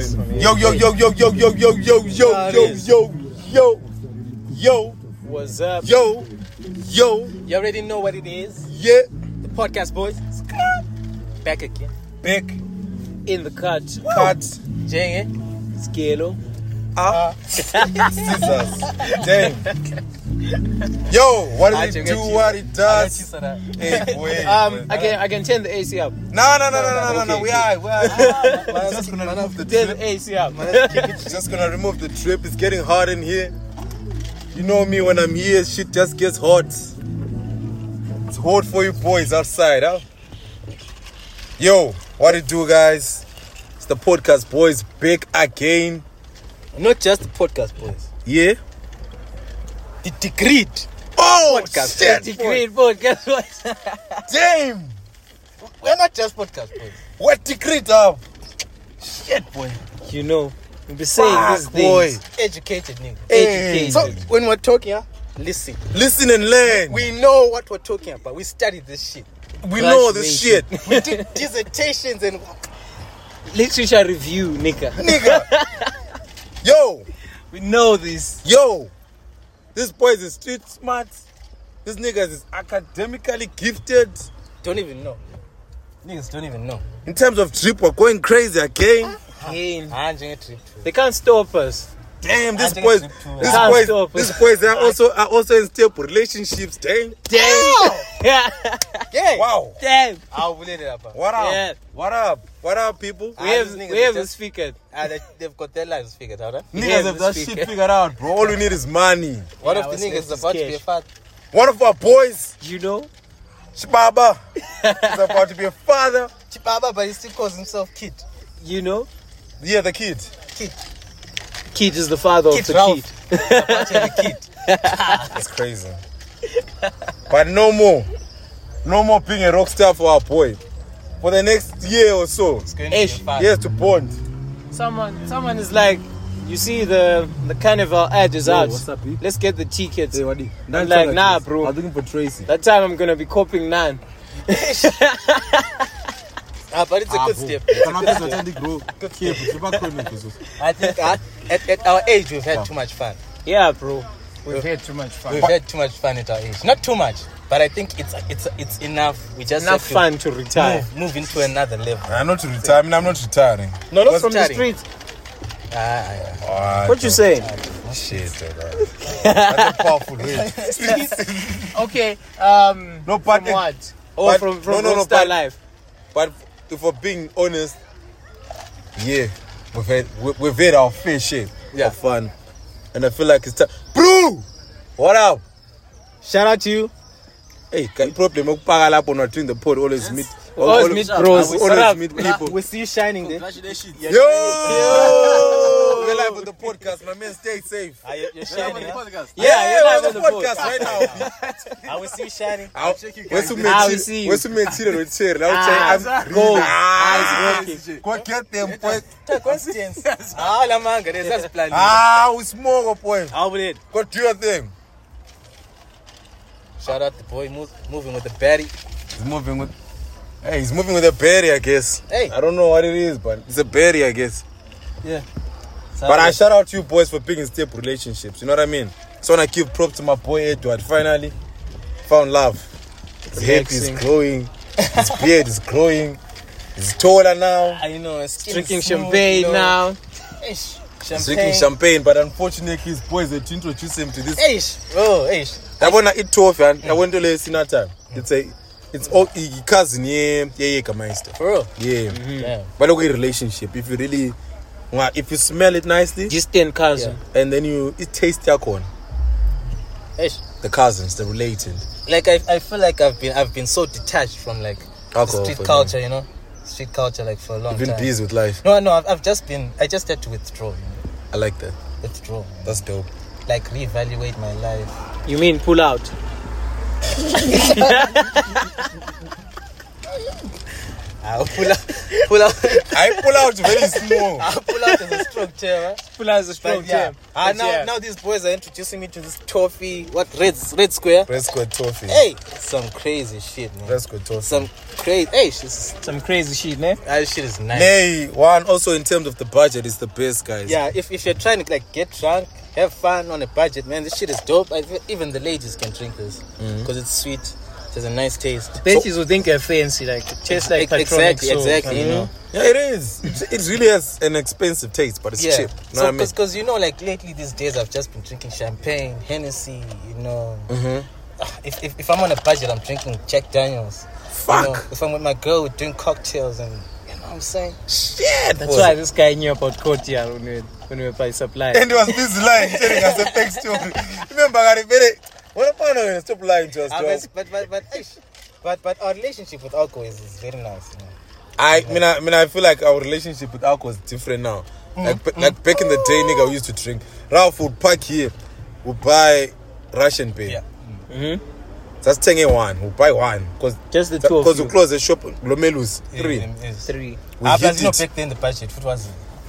boys. Yo. What's up? Yo. You already know what it is. Yeah. The podcast boys. Back again. Back. In the cut. Jenge. Skelo. Scissors. Damn. Yo, what does it do? What it does? Hey, boy. I can turn the AC up. No. We are. Just gonna remove the Turn drip. the AC up. Just gonna remove the drip. It's getting hot in here. You know me, when I'm here, shit just gets hot. It's hot for you boys outside, huh? Yo, what it do, guys? It's the podcast boys back again. Not just the podcast boys. Yeah. The Decreed podcast. Shit, The Decreed podcast boys. Damn. We're not just podcast boys. What decreed up? Shit, boy. You know, we'll be saying these boy. things. Educated, nigga. Hey. Educated. So when we're talking, listen. Listen and learn. We know what we're talking about. We studied this shit. We know this shit. We did dissertations and literature review, nigga. Yo. We know this. Yo. This boy is street smart. This nigga is academically gifted. Don't even know. Niggas don't even know. In terms of trip, we're going crazy again. They can't stop us. Damn, these Can't boys are stop. also in stable relationships. Damn. Yeah. Wow. Damn. I'll believe it up. What up? Yeah. What up, people? We have this figured. They've got their lives figured out. Huh? Niggas have that shit figured out, bro. All we need is money. One Yeah, of the I was niggas is next about to to be a sketch. father. One of our boys, You know? Shibaba, is about to be a father. Chipaba, but he still calls himself Kid. You know? Yeah, the kid. Kid is the father Kid of the Ralph. kid. About to be a kid. That's crazy. But no more being a rock star for our boy. For the next year or so, It's going to be a Ish. father. he has to bond. Someone is like, you see the carnival ad is out. what's up, B? Let's get the tickets. Hey, Wadi. I'm like, nah, bro. I'm looking for Tracy. That time I'm gonna be copying none. But it's a good step. I think at our age we've had too much fun. Yeah, bro. We've had too much fun at our age. Not too much, but I think it's enough. We just Enough have to fun to retire. move into another level. I'm not to retire. I mean, I'm not retiring. No, not What's from the retiring? streets. What you saying? Shit, bro. That's a powerful way. Okay. No, but From what? but- From no, Rockstar but- Life. But if we're being honest, yeah, we've had our fair share of fun, and I feel like it's time. Bro, what up? Shout out to you. Hey, problem ukupaka lapho not doing the pod. Always meet Always meet bros. Always meet people. We see you shining there. Yo, we're live on the podcast. My man, stay safe. You're shining. Yeah, you're live we're on the podcast pod. right now. I will see you shining. I will see you. Where's my children with chair? Now I'm Go. Go get them, boy. Questions. La manga, there's plan. We smoke, boy. How about it? Go do your thing. Shout out the boy moving with the baddie. He's moving with a berry, I guess. Hey. I don't know what it is, but it's a berry, I guess. Yeah. But I shout out to you boys for being in stable relationships. You know what I mean? So I want to give props to my boy Edward. Finally found love. His head is growing. His beard is growing. He's taller now. I know. Drinking champagne now. Ish. He's drinking champagne, but unfortunately his boys had to introduce him to this. Ish. Oh, ish. I want to eat tofu and I went to let see time. It's all cousin, yeah, Meister. For real. Yeah. Yeah. But look at relationship. If you smell it nicely, Distant cousin. and then it tastes your corn. Ish. The cousins, the related. Like I feel like I've been so detached from like Alcohol street for culture, you know, street culture like for a long You've been time. busy with life. No, I just had to withdraw. You know? I like that. Withdraw. That's dope. Like reevaluate my life. You mean pull out? I'll pull out. I pull out very small. I'll pull out as a strong chair, right? Pull out a strong But yeah. term. Now these boys are introducing me to this toffee. What red square? Red Square Toffee. Hey, some crazy shit, man. Red Square Toffee. Some crazy. Hey, Some crazy shit, man. that shit is nice. Nay, one also in terms of the budget is the best, guys. Yeah, if you're trying to like get drunk, have fun on a budget, man, this shit is dope. Even the ladies can drink this because it's sweet. It has a nice taste. Ladies would think you're fancy, like it tastes like Patronic Exactly. You know. Yeah, it is. It really has an expensive taste, but it's cheap. You know So, what I mean? because you know, like lately these days, I've just been drinking champagne, Hennessy. You know, if I'm on a budget, I'm drinking Jack Daniels. Fuck. You know, if I'm with my girl, we're doing cocktails, and you know what I'm saying. Shit. That's why this guy knew about Courtyard when we were by supply. And he was busy lying, telling us a fake story. Remember, I got it very. What about I'm going to stop lying to us, Joe? But our relationship with alcohol is very nice. You know? I feel like our relationship with alcohol is different now. Like back in the day, nigga, we used to drink. Ralph would park here, would buy Russian beer. Yeah. Just take one, we'll buy one. Just the two of Because you. we close the shop, Lomelus, 3. Three. We hit Plus, you know, it. back then the budget food was.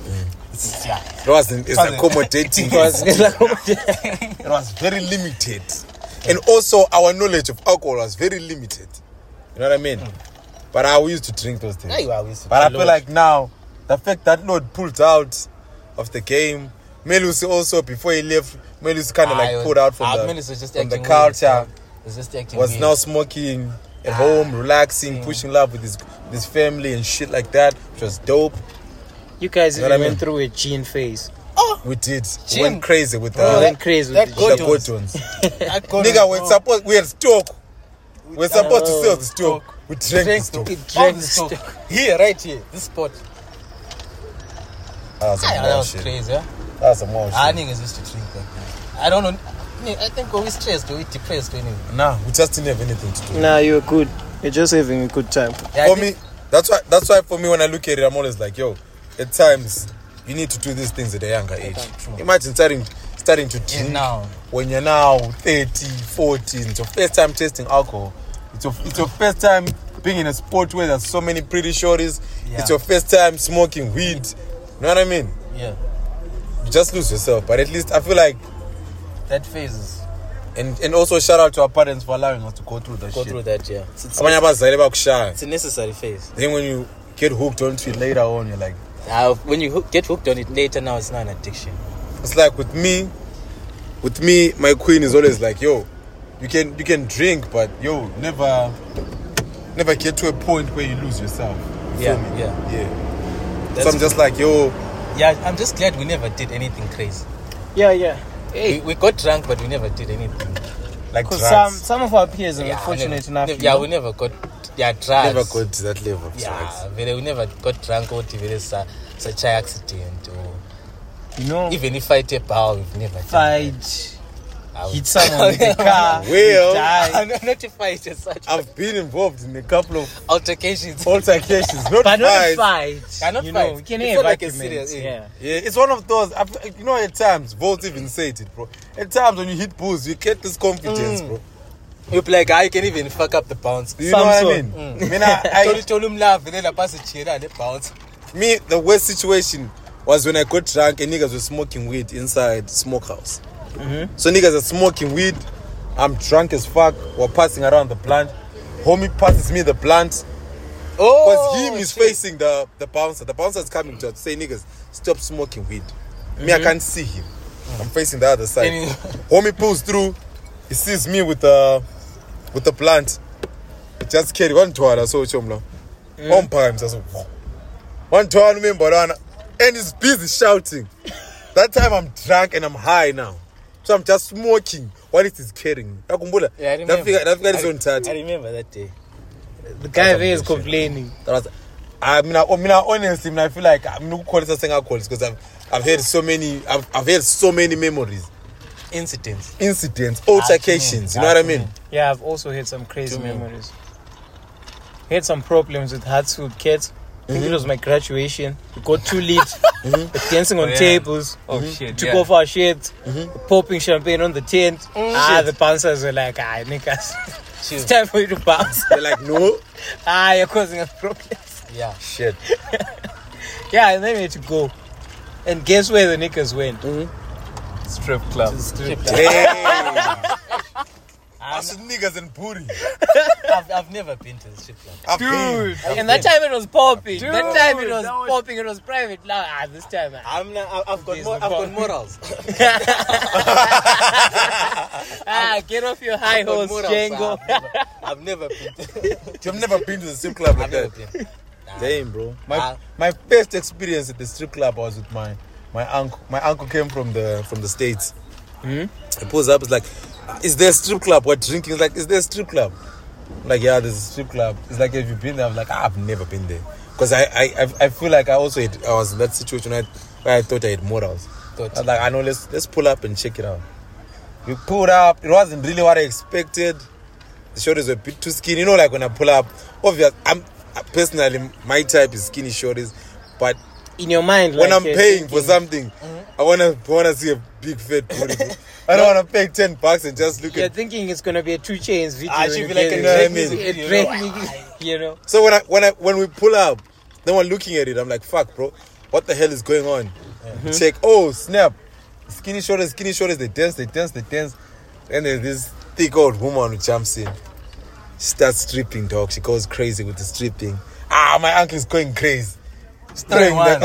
It's accommodating. It was very limited. And also, our knowledge of alcohol was very limited. You know what I mean? But I used to drink those things. There you are. We used to But I load. feel like now, the fact that Lord pulled out of the game, Melus also, before he left, Melus kind of like pulled out from Melis was just the acting culture, weird, was just acting was weird. now smoking at home, relaxing, pushing love with his family and shit like that, which was dope. You guys You know even what I went through a gene phase. We did. Gin. Went crazy with We went crazy with that the good the ones. good ones. Nigga, Nigga, we had stock. We're supposed to sell the stock. We drank the drink stock. We all drank the the stock. stock. Here, right here, this spot. That was some That more was shit. crazy, yeah? That was some more Our shit. niggas used to drink back then. I don't know. I think we stressed or we depressed or anything. Nah, we just didn't have anything to do. Nah, you're good. You're just having a good time. Yeah, For me, that's why for me when I look at it, I'm always like, yo, at times you need to do these things at a younger age. Imagine starting to drink now. when you're now 30, 40. It's your first time tasting alcohol. It's your first time being in a sport where there's so many pretty shorties. Yeah. It's your first time smoking weed. You know what I mean? Yeah, You just lose yourself. But at least I feel like, that phase is and also shout out to our parents for allowing us to go through that shit. through that. Yeah, it's Abanye abazali bakushaya. a necessary phase. Then when you get hooked onto it later on, you're like, When you get hooked on it later, now it's not an addiction. it's like with me, my queen is always like, yo, you can drink, but yo, never get to a point where you lose yourself. You feel me? yeah. So I'm just like, yo, Yeah, I'm just glad we never did anything crazy. Yeah. We got drunk, but we never did anything. like Because drugs. some of our peers are fortunate enough. you know, we never got drugs. Never got to that level of drugs. Yeah, we never got drunk or such an accident or you know, even if I take power, we've never done fight, that. hit someone with a car, Well, die. Not to fight as such. I've been involved in a couple of Altercations. altercations, not But not a fights. fight. Yeah, not you know, fight. we can It's have not like a arguments. serious- Yeah. Yeah, it's one of those. You know, at times, Volt even said it, bro. At times when you hit bulls, you get this confidence, bro. You're like, I can even fuck up the bounce. Do you know what I Some mean? I mean, I Told him laugh and then I pass a chair and they bounce. me, the worst situation was when I got drunk and niggas were smoking weed inside smokehouse. So niggas are smoking weed. I'm drunk as fuck. We're passing around the plant. Homie passes me the plant. Because him is facing the bouncer. The bouncer is coming to us to say, niggas, stop smoking weed. Me, I can't see him. I'm facing the other side. Any- Homie pulls through. He sees me with the plant. He just carry one twala so chomla. One time, just one twala remember, and he's busy shouting. That time I'm drunk and I'm high now. So I'm just smoking while it is carrying. Yeah, I remember. That is on touch. I remember that day. The guy there is complaining. I mean, honestly, I feel like I'm not calling it alcohol because I've had so many. I've had so many memories, incidents, altercations. You know what I mean? Yeah, I've also had some crazy memories. Had some problems with Hartsfield Cats. I think it was my graduation. We got too lit. We're dancing on tables. Oh shit. Took off our shirts. Popping champagne on the tent. The bouncers were like, niggas. It's time for you to bounce. They're like, no. You're causing us problems. Yeah. Shit. Yeah, and then we had to go. And guess where the niggas went? Strip club. Strip Hey. I said niggas and booty. I've never been to the strip club. I've been. And that time it was popping. Dude, that time it was that was- popping. It was private. Now, this time. I've got There's more. no I've got problem. morals. Get off your high I've got horse, morals. Django. I've never been. You've never been to the strip club like I've never that? been. Damn, bro. Ah. My first experience at the strip club was with my uncle. My uncle came from the States. He pulls up. He's like, "Is there a strip club? We're drinking." He's like, "Is there a strip club?" I'm like, "Yeah, there's a strip club." He's like, "Have you been there?" I was like, "I've never been there," because I feel like I was in that situation where I thought I had morals. I was like, "I know, let's pull up and check it out." We pulled up. It wasn't really what I expected. The shorties were a bit too skinny. You know, like when I pull up, obviously, personally, my type is skinny shorties, but In your mind, when like, I'm paying for something, I wanna see a big fat booty. Bro. I don't wanna pay $10 and just look you're at. thinking it's gonna be a 2 Chainz video. I should and be like you a get Drake it. music A video, Drake you know? music, you know. So when we pull up, then we're looking at it. I'm like, fuck, bro, what the hell is going on? Check. Oh snap! Skinny shoulders. They dance. And there's this thick old woman who jumps in. She starts stripping, dog. She goes crazy with the stripping. My uncle is going crazy. Throwing ones.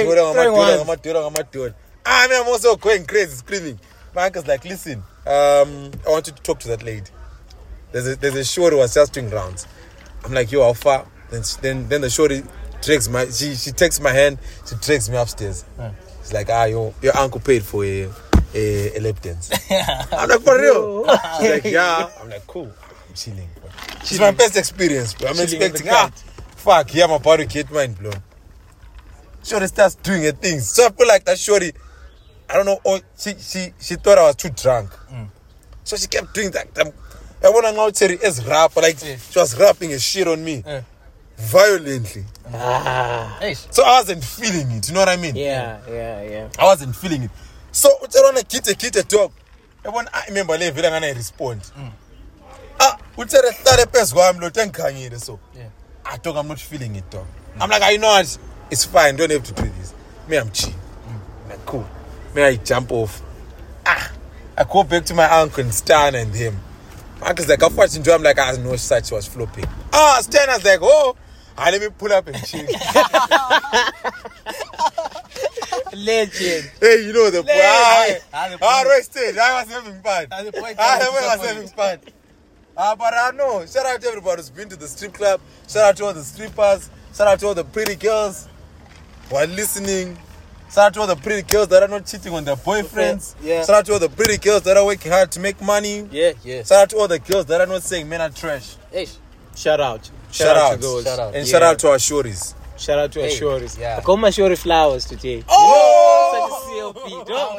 I'm also going crazy, screaming. My uncle's like, listen, I want you to talk to that lady. There's a shorty who was just doing rounds. I'm like, yo, how far? Then the shorty drags she takes my hand, she drags me upstairs. She's like, your uncle paid for a lap dance. I'm like, for real? She's like, yeah. I'm like, cool. I'm chilling, bro. It's my best experience, bro. I'm Chilling in the expecting, crowd. fuck, yeah, I'm about to get mind blown. Shorty starts doing her things. So I feel like that shorty, I don't know, she thought I was too drunk. So she kept doing that. I want to know Terry is rap, like she was rapping a shit on me violently. So I wasn't feeling it, you know what I mean? Yeah. I wasn't feeling it. So I kite dog. I remember le vile ngana respond. Utere hlale phezu kwami lo tengikhanyile so. Dog, I'm not feeling it, dog. I'm like, you know what? It's fine. Don't have to do this. Me, I'm chill. Like, cool. Me, I jump off. I go back to my uncle and Stan and him. My uncle's like, I'm watching. I'm like, no such was flopping. Stan was like, let me pull up and chill. Legend. Hey, you know the boy. Legend. I was having fun. And the boy I was having fun. But I know. Shout out to everybody who's been to the strip club. Shout out to all the strippers. Shout out to all the pretty girls who are listening. Shout out to all the pretty girls that are not cheating on their boyfriends. Yeah. Shout out to all the pretty girls that are working hard to make money. Yeah. Shout out to all the girls that are not saying men are trash. Shout out. Shout out to those. Shout out. And shout out to our shorties. Shout out to our shorties. Yeah. I got my shorty flowers today. Oh! Such a CLP, dog.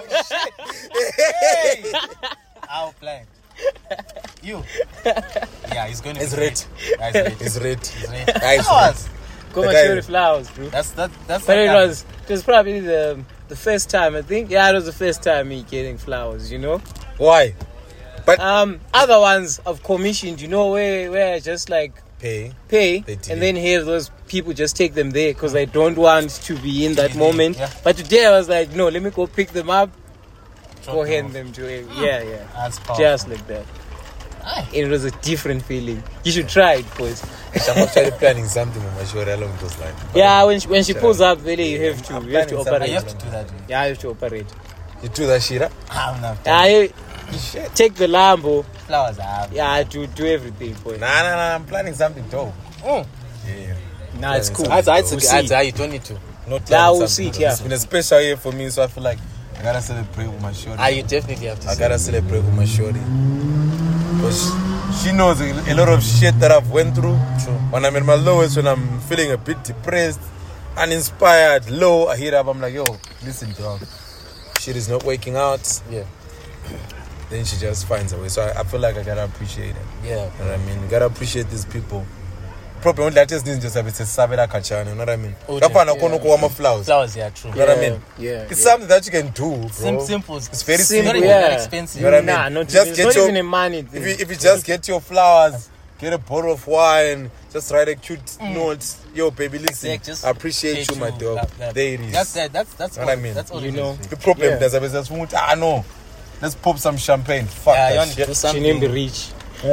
Hey! How planned. You. Yeah, he's going to It's be red. Yeah, it's red. It's red. It's red. Guys, Flowers. Got The my guy- shorty flowers, bro. That's But what it happened. was probably the first time, I think. Yeah, it was the first time me getting flowers, you know. Why? Other ones I've commissioned, you know, where I just like Pay. pay They did. and then have those people just take them there because I don't want to be in that Yeah. moment. Yeah. But today I was like, no, let me go pick them up, Drop go them hand off. them to him. Yeah. That's powerful. Just like that. Aye. It was a different feeling. You should try it, boys. I'm actually planning something with my shorty along those lines. Yeah, when she pulls up, really, you have to I'm operate. planning You have to do that. Yeah, you have to operate. You do that shit, huh? I'm not. Yeah, take the Lambo. Flowers. Yeah, do everything, boy. Nah, I'm planning something dope. Yeah. Nah, it's cool. That's We'll see. you don't need to. Not Yeah, planning we'll something see it, dope. yeah. It's been a special year for me, so I feel like I gotta celebrate with my shorty. You definitely have to. I gotta celebrate with my shorty. Because she knows a lot of shit that I've went through. True. When I'm at my lowest, when I'm feeling a bit depressed, uninspired, low, I hit up, I'm like, yo, listen, dog. Shit is not working out. Yeah. Then she just finds a way. So I feel like I gotta appreciate it. Yeah. You know what I mean? You gotta appreciate these people. Probably only just need just a bit of sabela kachana, you know what I mean? Oh, Kapana yeah. kono kuwama flowers. Flowers, yeah, true. You know what I mean? Yeah. It's something that you can do, bro. Simple. It's very Simple, simple. Not even yeah. that expensive. You know what I mean? Nah, not Just even, get it's your- not even a money thing. If you just get your flowers, get a bottle of wine, Just write a cute note. Yo, baby, listen. Like, just I appreciate you, my dog. There it is. That's what all, I mean. That's all You it know. is. The problem Yeah. there's a business. No. Let's pop some champagne. Fuck Yeah, you that want to shit. do She something. named the rich.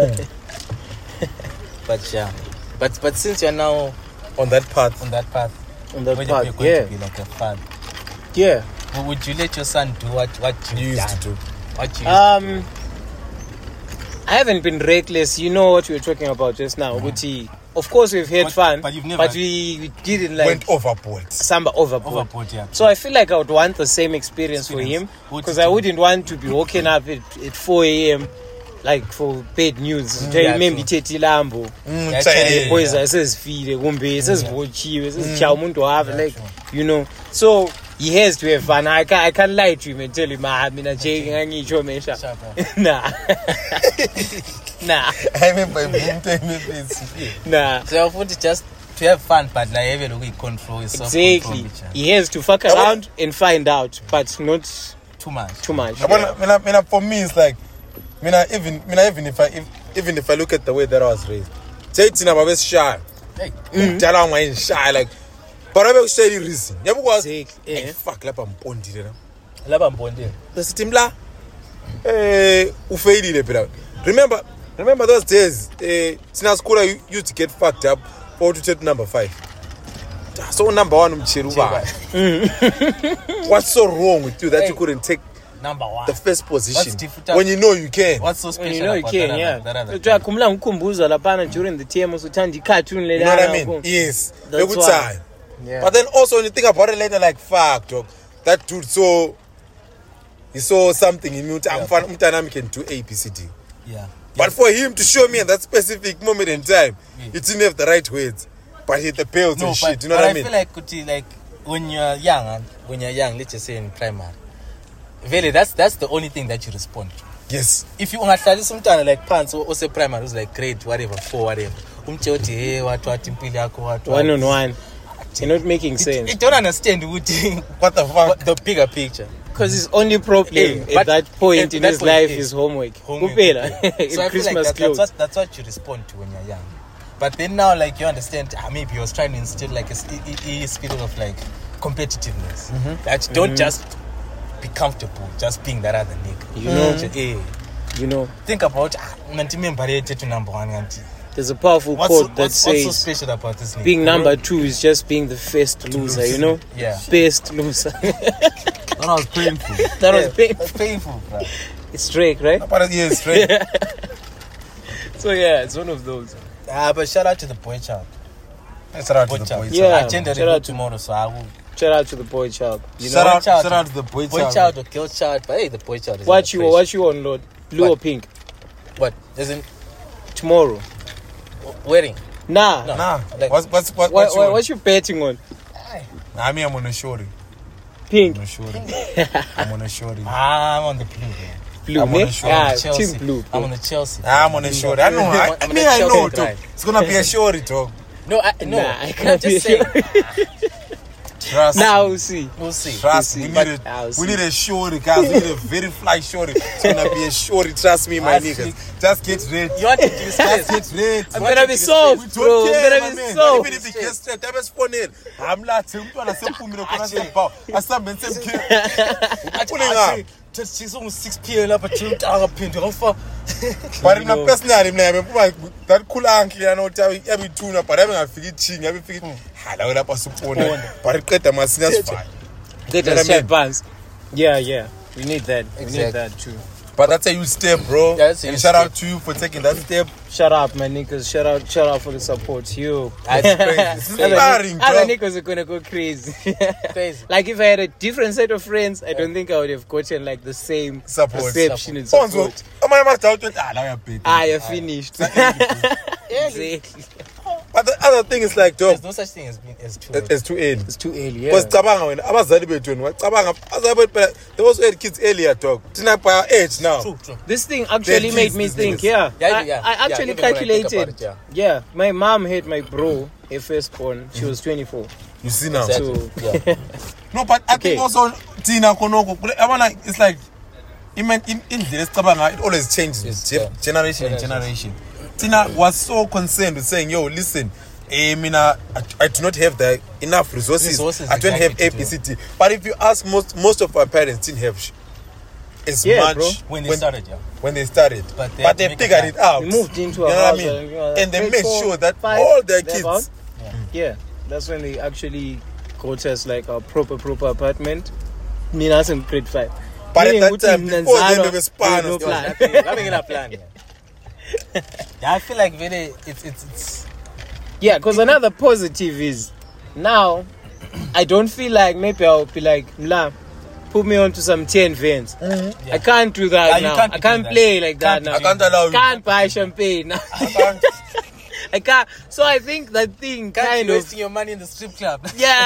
But yeah. But since you're now On that path. on that path, On that when part, you're going yeah. to be like a father, Yeah. would you let your son do what You you've used done? to do. What you I haven't been reckless. You know what we were talking about just now. Guti. Of course, we've had fun, but you've never- but we didn't like Went overboard. samba overboard. overboard, yeah. So I feel like I would want the same experience for him Would because you I do? wouldn't want to be waking up at 4 a.m. like for bad news. yeah, Maybe true. Teti Lambo. That's Chai- it. Boys sesifile kumbe sesivochiwe sesichaya umuntu wafa like true. you know, so he has to have fun. I can't lie to him and tell him mina Jake ngangitsho mesha Shut up. nah nah I remember him telling me this. nah. So I want just to have fun, but like have a look control yourself. Exactly, he has to fuck around and find out, but not Too much. too much. For me, it's like, even if I look at the way that I was raised, say it's never shy. Hey. Tell I'm shy, like, but I will say the reason. You was Exactly, yeah. fuck, like I'm bonded. Laba mbonde. The team la, ufailile phela. Remember those days? Since school, I used to get fucked up for to take number 5. So number 1 umchiruba. What's so wrong with you that you couldn't take Number 1. the first position What's different- when you know you can? What's so special When you know you about can, that yeah. other Khumbula ngikhumbuza lapana during the TM usuthanda icartoon You know what I mean? Yes. A That's good why. time. Yeah. But then also when you think about it later, like fuck, dog. That dude he saw something in me. Umtanami can do A, B, C, D. Yeah. But for him to show me at that specific moment in time, he didn't have the right words. But he had the belts No, and but, shit. You know but what I I mean? feel like kuti, like when you're young, let's just say in primary, really that's the only thing that you respond to. Yes. If you ungadlalisa umntwana like pants or say primary was like grade whatever 4 whatever umtshoti hey what impilo yakho what 1-on-1. You're not making sense. I don't understand ukuthi What the fuck? the bigger picture. Because his only problem Yeah, at but that point at in that his point life is is homework. Homework. Kuphela. So I In feel like Christmas clothes. that's what you respond to when you're young. But then now like you understand maybe he was trying to instill like a spirit of like competitiveness. That don't just be comfortable just being that other nigga. You know? Eh, You know, think about to number 1 auntie. there's a powerful quote that what's so says special about this nigga? being number 2 is just being the first loser, you know? Yeah. Best loser. That was painful. That was painful. That's painful, bro. It's Drake, right? But yes, straight. So yeah, it's one of those. But shout out to the boy child. Shout out to Boy the child. boy Yeah. child. Agenda shout review out to- tomorrow, so I will. Shout out to the boy child. You know? Shout out to the boy Boy child. child or girl child, but hey, the boy child is What under pressure. you on, Lord? Blue or What? pink? What? Isn't Tomorrow. wedding? Nah. No. Nah. Like- What you betting on? I mean, I'm on a shorty. Pink. I'm on a shorty. I'm on the blue. Man. Blue, I'm on ne? a show. Ah, Chelsea. team blue. I'm on the Chelsea. I'm on a shorty. I know. I I'm on mean, a I know, Chelsea dog. drive. It's gonna be a shorty, dog. No, Nah, I I'm can't just be saying. Trust Now me. we'll see. We'll see. Trust me. see. We But need I'll we see. need a shorty, guys. We need a very fly shorty. It's gonna be a shorty. Trust me, my I niggas. think- Just get ready. You want to give Just space? get ready. I'm gonna be soft, We bro. don't I'm care, gonna my be man. soft. Even if it gets straight, I'm responding. I'm not saying I'm not saying I'm not saying about. I said I'm saying pulling up. Just she's almost 6 p.m. lapha thina umntaka phinde ngofa. But in my personality, I'm that cool uncle, you know, every tuna, but I'm gonna figure ching, every figure. Hello, lapha supona. But it get my seniors fine. Get You know us what I chat bands. Yeah. We need that. We Exactly. need that too. But that's a huge step, bro. That's a And huge shout step. out to you for taking that step. Shout out, my niggas. Shout out for the support. You. That's crazy. It's inspiring, Other dog. niggas are gonna go crazy. Crazy. Like if I had a different set of friends, I don't think I would have gotten like the same Support. perception and Bonzo, support. am I must out with now you're paid. You're finished. Exactly. But the other thing is like, dog, There's no such thing as two. it's too early. It's too early, Because yeah. cabanga wena abazali bethu wena cabanga abazali bethu they also had kids earlier, dog. Thina by our age now. True. This thing actually They're made me kids, think, these yeah. Yeah. I actually even when I think calculated. about it, Yeah, my mom had my bro, her firstborn. She was 24. You see now. Exactly. So, Yeah. No, but I Okay. think also Tina Konoko, I wanna it's like in the cabanga it always changes It's, with yeah. generation and generation. Tina was so concerned with saying, yo, listen, I do not have the enough resources. I don't have APCT. But if you ask most of our parents didn't have as much bro. When they started, yeah. When they started. But they figured it out. We moved into a You know house what I mean? And they grade made 4, sure that 5, all their thereabout. kids. Yeah, that's when they actually got us like a proper apartment. Mean us in grade 5. But at Meaning that time, Uti before Nanzano, then, there was plan. no plan. Having a plan. Yeah, I feel like really it's Yeah, because another positive is now I don't feel like maybe I'll be like, Mla, put me onto some 10 vans. Yeah. I can't do that You now. can't I be can't doing play like that now. I can't allow you. Can't buy champagne now. I can't. So I think that thing kind kind of of wasting your money in the strip club. yeah.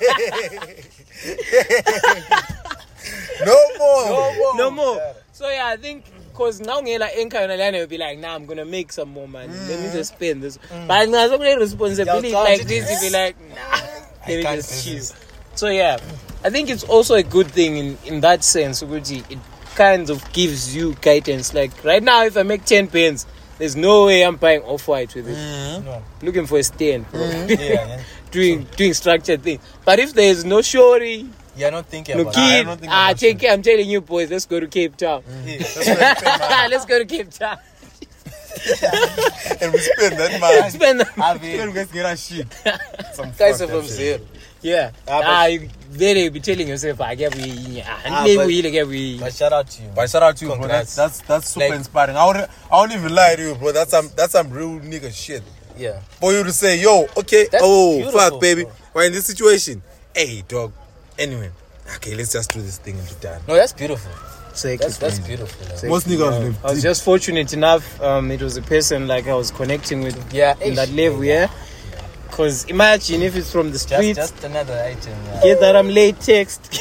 No more. So yeah, I think because now like Enka will be like, nah, I'm gonna make some more money. Let me just spend this. But now responsibility Yeah, like can't this, do you be like, nah, let me can't just do choose. So yeah, I think it's also a good thing in that sense. Uguti, it kind of gives you guidance. Like right now, if I make 10 pence, there's no way I'm buying Off-White with it. No. Looking for a stand, bro. Yeah. doing structured things. But if there's no shorty, You're not thinking no about kid, don't think about take care. I'm telling you, boys, let's go to Cape Town. that. Let's go to Cape Town. And we spend that money. Spend the Then we get a shit. Some Guys fucked are up from shit. zero. yeah. but- You really be telling yourself, I get we. but- But shout out to you. But shout out to you, bro. Congrats. That's super Like- inspiring. I won't even lie to you, bro. That's some real nigga shit. Yeah. For you to say, yo, okay, That's beautiful, fuck, baby. bro. We're in this situation. Hey, dog. Anyway, okay, let's just do this thing and be done. No, that's beautiful. Exactly. That's beautiful. Yeah. Most niggas live I was deep. just fortunate enough. It was a person like I was connecting with Yeah, in that level, yeah. Because imagine if it's from the streets, Just another item. Yeah. get that I'm late text.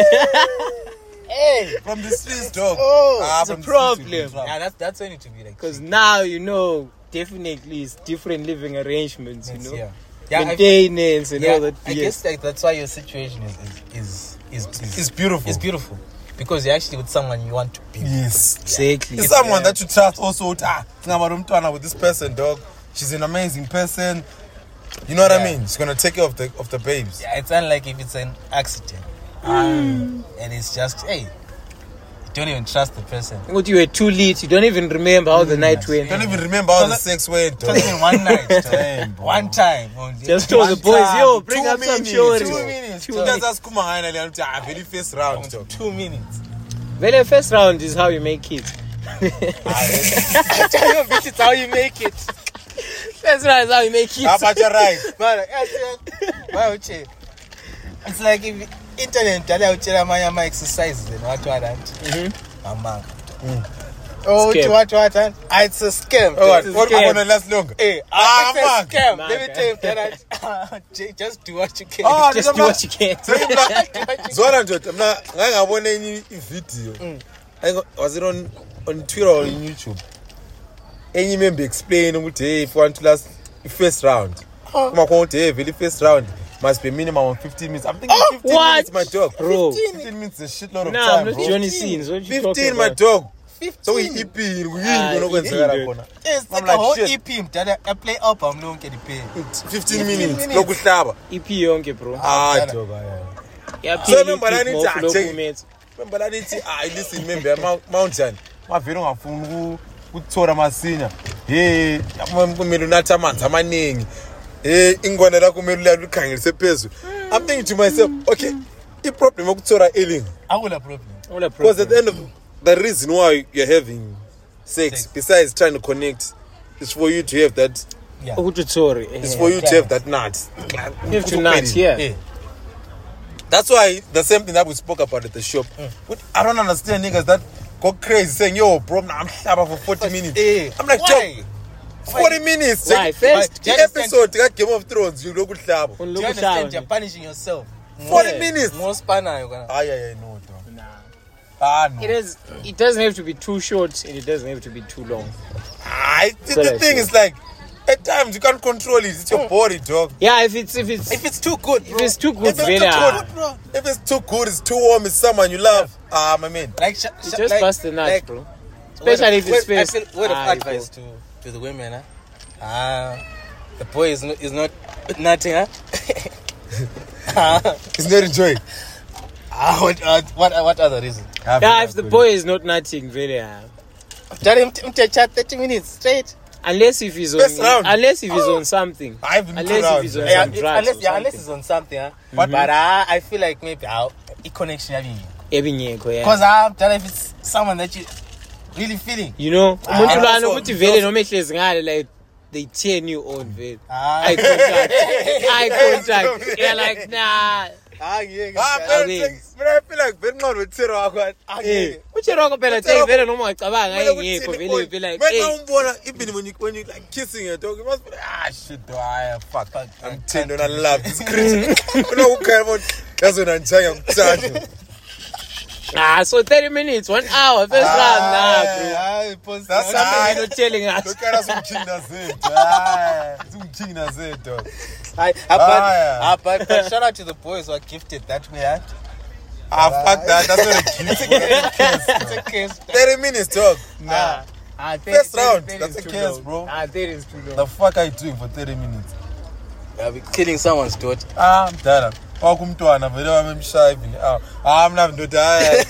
Hey. From the streets, dog. it's a from the streets, we problem. can Yeah, that's when it to be like. Because now you know, definitely it's different living arrangements, you know, Yeah. Yeah, maintenance and all that. I guess like that's why your situation is It's beautiful. It's beautiful because you're actually with someone you want to be. Yes. Exactly. It's someone that you trust also. With this person, dog. She's an amazing person. You know what I Yeah. mean? She's gonna take care of the babes. Yeah, it's unlike if it's an accident and it's just hey, you don't even trust the person. What you were too late, you don't even remember how the night went. Don't even remember how the sex went, dog. Just in one night, Damn, bro. one time only. Just told the boys, yo, bring 2 up some minutes, shorties. 2 minutes. She does ask Kuma finally and very first round, dog. 2 minutes. Well, first round is how you make it. I tell you, bitch, it's how you make it. First round is how you make How it. about your right? But why would you? It's like if internet tell you to my exercises and what among. Oh, Scam. what? It's a scam. Oh, what? It's a What scam. gonna last longer? Hey, Ah, it's a man. scam. Man. Let me tell you that. Just do what you can. Oh, Just do what you can. Zona ndoda mna ngangabona enye ivideo. Was it on Twitter or on YouTube? Enye member explain ukuthi hey if you want to last the first round. Kuma konke hey very first round must be minimum of 15 minutes. I'm thinking 15 what? minutes my dog. Bro. 15 minutes is a shitload of Nah, time, I'm not bro. Johnny Scenes. What you 15 talking my about? dog. 15. So we EP we Ah, ngokwenzeka EP, khona. It's I'm like like, a whole shit. EP. That I play album long can pay. 15 minutes minutes. lokuhlaba. EP yonke, bro. Ah dog. Yeah. So remember I need to check. Remember I need to listen remember mountain. Mavelo ngafuna ukuthola masinya. Hey, kumele unatha amanzi amaningi. Hey, ingwane la kumele uyalukhangelise phezulu. I'm thinking to myself, okay, the problem ukuthola early. I will have problem. Because at the end of the reason why you're having sex, besides trying to connect, is for you to have that. Yeah. It's for you to have that nut. You have to nut, yeah. Hey. That's why the same thing that we spoke about at the shop. But I don't understand niggas that go crazy saying, yo, bro, I'm shabba for 40 minutes. Hey. I'm like, Why? Joe, 40 minutes. Why? First, Do you The understand? episode, that Game of Thrones, you look at shabba. Do you understand? You're punishing yourself. 40 minutes. More spanner. You're gonna. Yeah, no, dog. Nah. No. It doesn't have to be too short and it doesn't have to be too long. The thing is like, at times you can't control it. It's your body, dog. Yeah, if it's If it's too good, if it's too good, If it's really, too good, bro. If it's too good, it's too warm, it's someone you love. My man. like you just bust the nut, like, bro. Especially if it's I first. feel word of Ah, advice to the women, the boy is not nothing, He's not enjoying. What other reason? Yeah, if the boy is not nothing, very Tell him to chat 30 minutes straight. unless if he's First round. on something. I've been Unless if he's on Yeah, some drugs unless he's on something, But I feel like maybe a connection having. Ebinyeko, yeah. Because I'm telling if it's someone that you really feeling. You know, umuntu also- lana ukuthi vele noma ehlezi ngale like they turn you on vele. Eye contact. You're like, nah. I Okay. feel like very not with Tiro. Uchiroko phela take vele noma ungacabanga engekho vele be like, hey, Even when you like kissing a dog, you must be shit. Fuck. I'm 10 and I love this crazy. You know who care about? That's what I'm saying. so 30 minutes, 1 hour, first round, nah, bro. That's Something you're not telling us. Look at us some China Z. But shout out to the boys who are gifted that we had. Fuck that. That's not a gift. It's a case. 30 minutes, dog. Nah. First round. That's a case, bro. 30 is too long. The fuck are you doing for 30 minutes? I'll be killing someone's daughter. I'm done. I'm shy. I'm not doing that.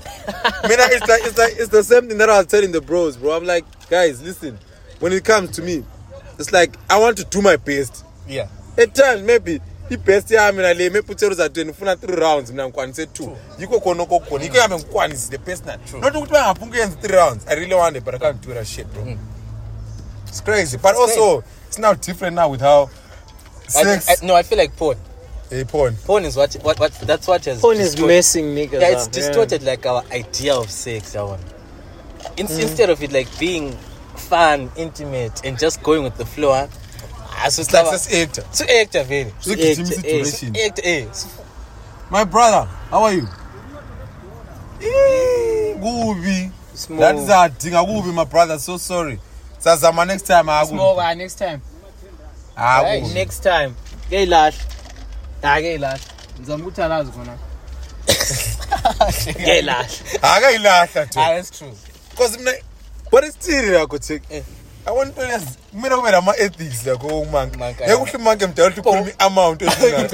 It's the same thing that I was telling the bros, bro. I'm like, guys, listen. When it comes to me, it's like I want to do my best. Yeah. At times, maybe the best maybe put at 3 rounds. I'm 2. You go is the best. Not 3 rounds. I really want it, but I can't do that shit, bro. It's crazy. But also, it's now different now with how sex. I feel like porn. Porn. Porn is what that's what has. Porn is messing niggas. Yeah, it's up, distorted like our idea of sex. Instead of it like being fun, intimate, and just going with the flow. It's like this actor. To actor, very. My brother, how are you? Gubi. That is a thing. Gubi, my brother. So sorry. Sazama next time. Small guy, next time. Next time. Gay lash. Gay lash. Nzamuta lash gonna. Gay lash. That's true. Because what is theory I could take? I want to just my ethics like man. To call me amount.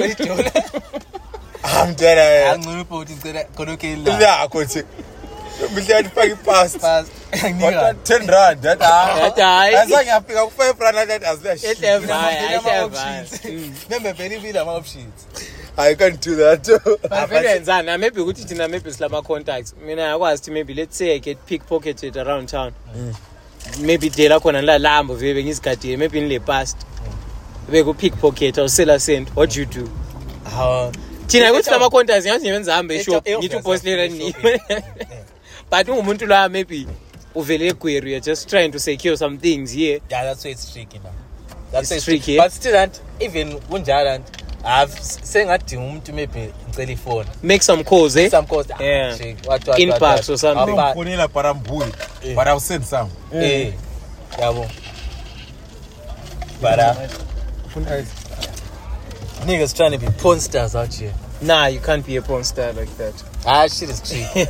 I'm dead. I'm going to put it Yeah, I could say. We had to pay past 10 rand. That as long as I pick up 5 rand, that as that shit. Remember, very big amount of shit. I can't do that. Maybe we did maybe slama contacts. I mean, I was to maybe let's say I get pickpocketed around town. Maybe they like on a lamb of his cat, maybe in the past. We go pickpocket or sell a cent. What do you do? Tina, what's slama contacts? You need to post later. But maybe you're just trying to secure some things here. Yeah, that's why it's tricky now. That's it's tricky. But still, even when I've saying that to maybe telephone. Make some calls, eh? Some calls. Yeah. Impacts or something. But I'll send some. Yeah. But niggas trying to be porn stars out here. Nah, you can't be a porn star like that. Shit is tricky.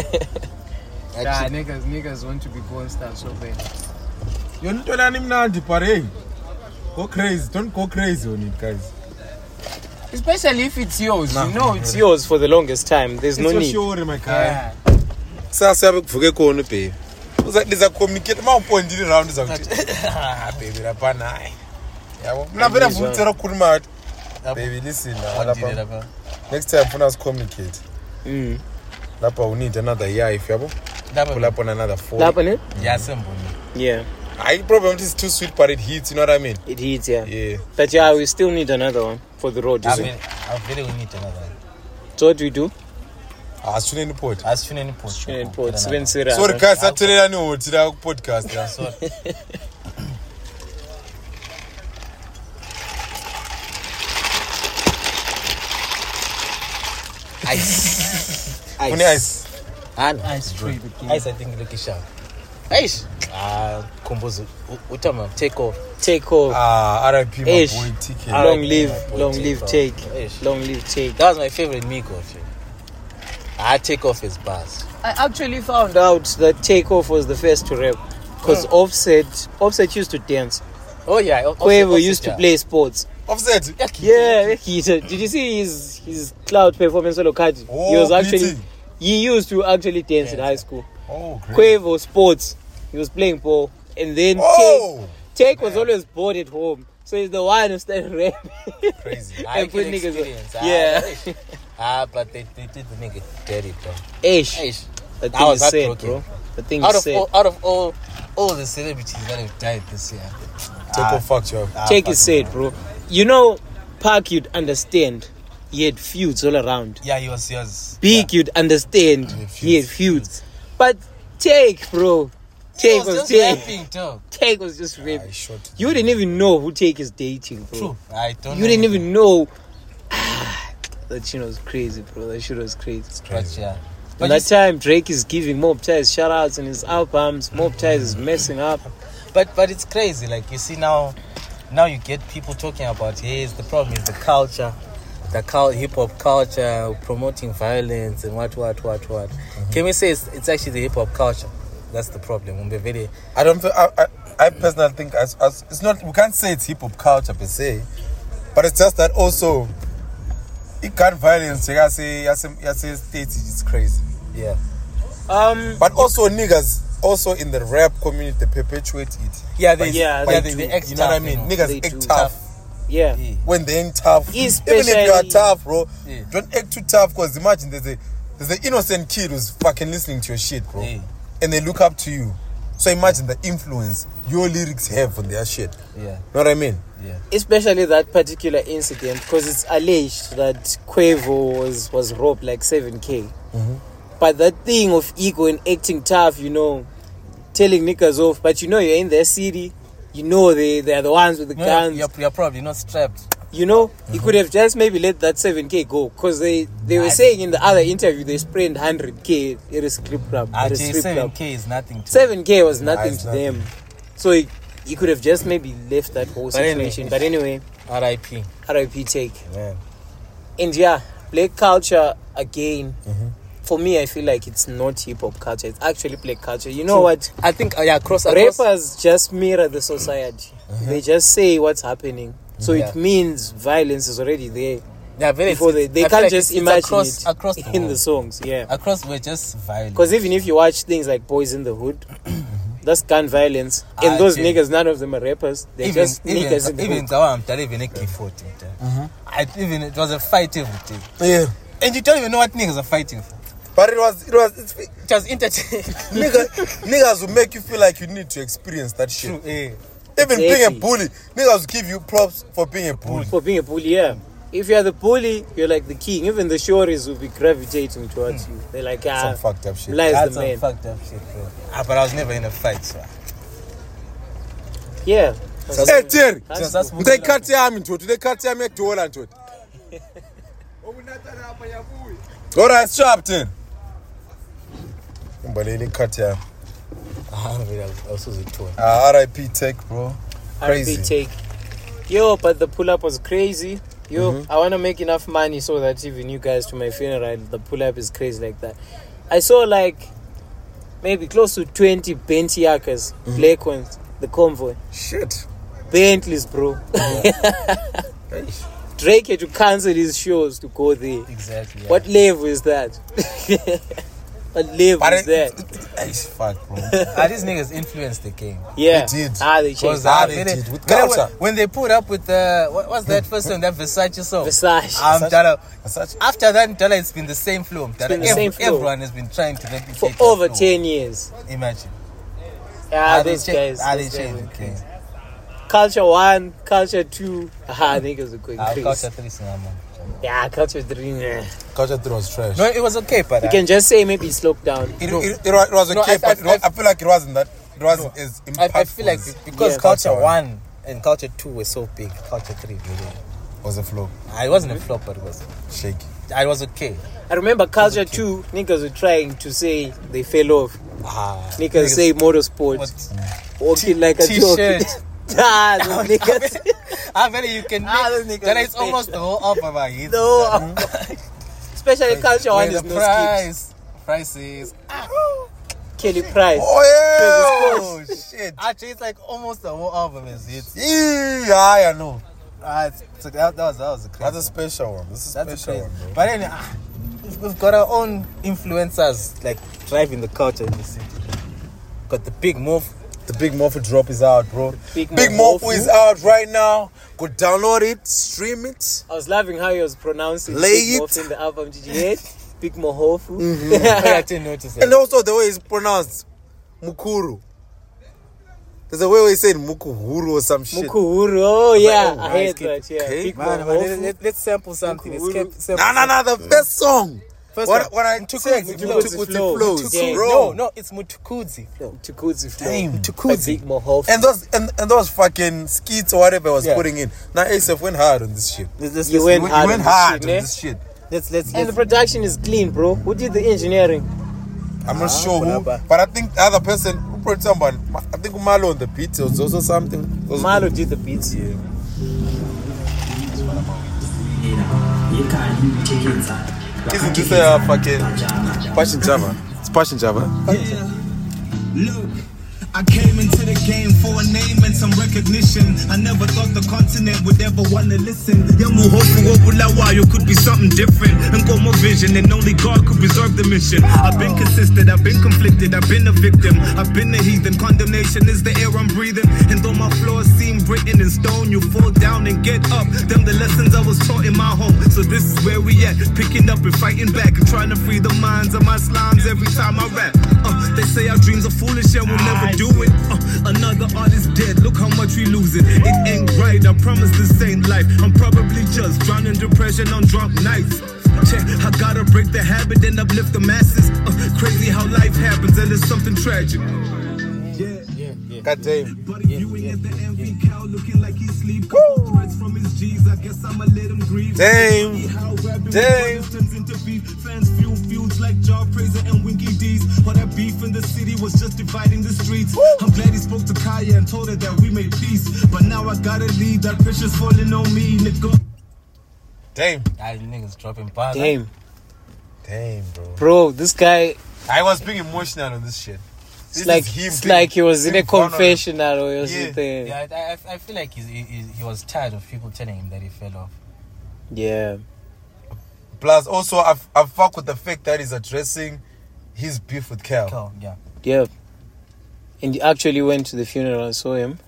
Niggas want to be porn stars so bad. You don't tell him now, go crazy. Don't go crazy on it, guys. Especially if it's yours. You know it's yours for the longest time. There's no need. Sure, my guy. Sasa forget go on pay. There's a communicate my point around this. Baby, rapana. Yeah, na vera futsera kurma. Baby, listen. Next time when us communicate. Lapa we need another year if you pull up on another 4. Yeah. I problem is too sweet, but it hits. You know what I mean? It hits, yeah. Yeah. But we still need another one for the road. I really need another one. So what do we do? As in the port. Sorry guys, I tell you no to the podcast. Ice. Ice. Ice free. Ice, I think look sharp. Ice. Composer. Utama. Take off. RIP my boy TK. Long live take. Long live take. That was my favorite Miko. Take off his bars. I actually found out that Takeoff was the first to rap. Because Offset used to dance. Oh yeah. Quavo used to play sports. Offset. Yeah, did you see his cloud performance solo card? Oh, he used to actually dance in high school. Oh, great. Quavo sports. He was playing ball, and then Take was always bored at home, so he's the one who started rapping. Crazy. And put niggas. Experience. But they did the nigga dirty, bro. Ish. The thing was is said, heartbroken. bro. The thing Out is said. of all the celebrities that have died this year, Take fucked you up. Take it said, bro. You know, Park, you'd understand. He had feuds all around. Yeah, he was Big, you'd understand. He had feuds. But Take, bro. Take was just Take. rapping, dog. Take was just rapping. Short. You didn't even know who Take is dating, bro. True. I don't. You didn't even know. That shit was crazy, bro. That shit was crazy. But yeah. But that time, Drake is giving Mob Ties shout-outs in his albums. Mob Ties is messing up. But it's crazy. Like, you see now you get people talking about, hey, the problem is the culture, hip-hop culture, promoting violence and what. Can we say it's actually the hip-hop culture? That's the problem. I personally think it's not. We can't say it's hip hop culture per se, but it's just that also, gun violence. You say states is crazy. Yeah. But also niggas, also in the rap community, they perpetuate it. Yeah, they act you know what I tough, mean? you know. Niggas act tough. Yeah. When they ain't tough, even if you are tough, bro, don't act too tough. Because imagine there's an innocent kid who's fucking listening to your shit, bro, and they look up to you. So imagine the influence your lyrics have on their shit. Yeah. Know what I mean? Yeah. Especially that particular incident, because it's alleged that Quavo was robbed like 7K. Mm-hmm. But that thing of ego and acting tough, you know, telling niggas off, but you know you're in their city, you know they're the ones with the guns. You're probably not strapped. You know, you could have just maybe let that 7K go, because they were saying in the other interview they spent 100K at a strip club. At a strip club. 7K is nothing to 7K was nothing to nothing. them. So you could have just maybe left that whole situation. But anyway, R.I.P. Take. Man. And yeah, black culture again. For me, I feel like it's not hip hop culture. It's actually black culture. You know what? I think across Rappers just mirror the society. They just say what's happening. So it means violence is already there. Yeah, before they can't like just it's imagine across it the in world. the songs. Yeah. Across we're just violent. Because even if you watch things like Boys in the Hood, that's gun violence. And those niggas, none of them are rappers. They're just niggas in the hood. Even a AK-40. It was a fight every day. Yeah. And you don't even know what niggas are fighting for. But it was entertaining. niggas will make you feel like you need to experience that shit. True, yeah. Even being a bully, niggas will give you props for being a bully. For being a bully, yeah. If you're the bully, you're like the king. Even the shorties will be gravitating towards you. They're like, Some fucked up shit. Lies That's the man. some fucked up shit, bro. But I was never in a fight, so. Yeah. Hey, Terry, That's they cut yami ntoti, they cut yami edola ntoti. Alright, sharp Terry. Umbalele cut yami. R.I.P. Tech, bro. Crazy. RP Take. Yo, but the pull-up was crazy. Yo, I want to make enough money so that even you guys to my funeral, the pull-up is crazy like that. I saw like maybe close to 20 Bentaygas, black ones, the convoy. Shit. Bentleys, bro. Drake had to cancel his shows to go there. Exactly. Yeah. What level is that? What level is that? It's fuck, bro. These niggas influenced the game. Yeah. They did. They changed. They did. With culture. When they put up with what was that first song, that Versace song? Versace. After that, it's been the same flow. been the same flow. Everyone has been trying to replicate For that over flow. 10 years. Imagine. Those guys. They those guys changed were the game. crazy. Culture 1, Culture 2. Niggas are going crazy. Culture 3 cinema. Yeah, Culture 3. Nah. Culture 3 was trash. No, it was okay, but You can just say maybe it's locked down. It was okay, but I feel like it wasn't that. It wasn't as impactful. I feel like because Yeah. Culture 1 and Culture 2 were so big, Culture 3 really was a flop. It wasn't a flop, but it was Shaky. it was okay. I remember Culture 2, niggas were trying to say they fell off. Niggas say motorsport. Walking like a joke. T-shirt. Those niggas. I bet you can those make niggas that are is almost the whole offer of our hits. No. Especially Culture 1 is the no skips. prices. Kelly Price. Oh yeah. Shit. Actually, it's like almost the whole album is hits. Yeah, I know. So that was a crazy. That's a special one. This is a That's special crazy. one, bro. But then we've got our own influencers like driving the culture in the city. Got the Big Move. The Big Morpho drop is out, bro. Big Morpho Morpho. is out right now. Go download it, stream it. I was loving how he was pronouncing Lay Big it. Morph in the album. Did you hear it? Big Mohofu. I didn't notice that. And also the way it's pronounced, Mukuru. There's a way he said Mukuhuru or some shit. Mukuhuru. Oh yeah, Oh, I heard nice. that. Yeah. Okay. Big Man, Mohofu. let's sample something. Mukuhuru. Nah, the best song. First What one. I checked, Mutukudzi Flow. flows, Yeah. bro. No, it's Mutukudzi. Tukudzi Flow. Damn. By Tukudzi. Big Mohofu. And those fucking skits or whatever I was Yeah. putting in. Now ASAP went hard on this shit. You went He hard went on this hard shit, on ne? this shit. Let's And the production is clean, bro. Who did the engineering? I'm not sure who, Baraba. but I think the other person who brought someone. I think Malo on the beat was also something. Malo did the beats. Yeah. Isn't this a fucking Passion Java? It's Passion Java. Look, I came into the game for a name and some recognition. I never thought the continent would ever wanna listen. Yamu hofu you could be something different. And go more vision, and only God could preserve the mission. I've been consistent, I've been conflicted, I've been a victim, I've been a heathen. Condemnation is the air I'm breathing. And though my floors seem written in stone, you fall down and get up. Them the lessons I was taught in my home. So this is where we at, picking up and fighting back and trying to free the minds of my slimes every time I rap. They say our dreams are foolish and we'll never do it. Another artist dead, look how much we losing. It ain't right, I promise this ain't life. I'm probably just drowning depression on drunk nights. Check, I gotta break the habit and uplift the masses. Crazy how life happens and it's something tragic. God damn. But viewing at the MV cow looking like he sleep. Couple threats from his G's, I guess I'ma let him grieve. Damn. How rapping Damn. with turns into beef. Fans feel feuds like Jaw Fraser and Winky D's. But that beef in the city was just dividing the streets. I'm glad he spoke to Kaya and told her that we made peace. But now I gotta leave, that pressure's falling on me, nigga. Damn. Ah, niggas dropping bars. Damn. Damn, bro. Bro, this guy, I was being emotional on this shit. it's like he was in a confessional or Yeah. something. Yeah, I feel like he was tired of people telling him that he fell off. Yeah. Plus, also, I fuck with the fact that he's addressing his beef with Cal. Cool, yeah. Yeah. And he actually went to the funeral and saw him.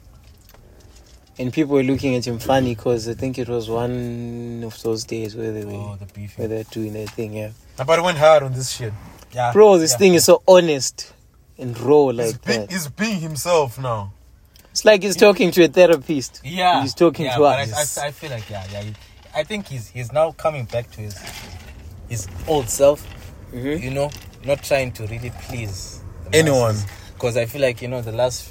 And people were looking at him funny because I think it was one of those days where they were, Oh, the beef. where they're doing their thing, yeah. But he went hard on this shit. Yeah. Bro, this yeah. thing is so honest and raw like that. He's being himself now. It's like he's talking to a therapist. Yeah. He's talking yeah, to but us. I feel like, I think he's now coming back to his old self, Mhm. you know, not trying to really please Anyone. Because I feel like, you know, in the last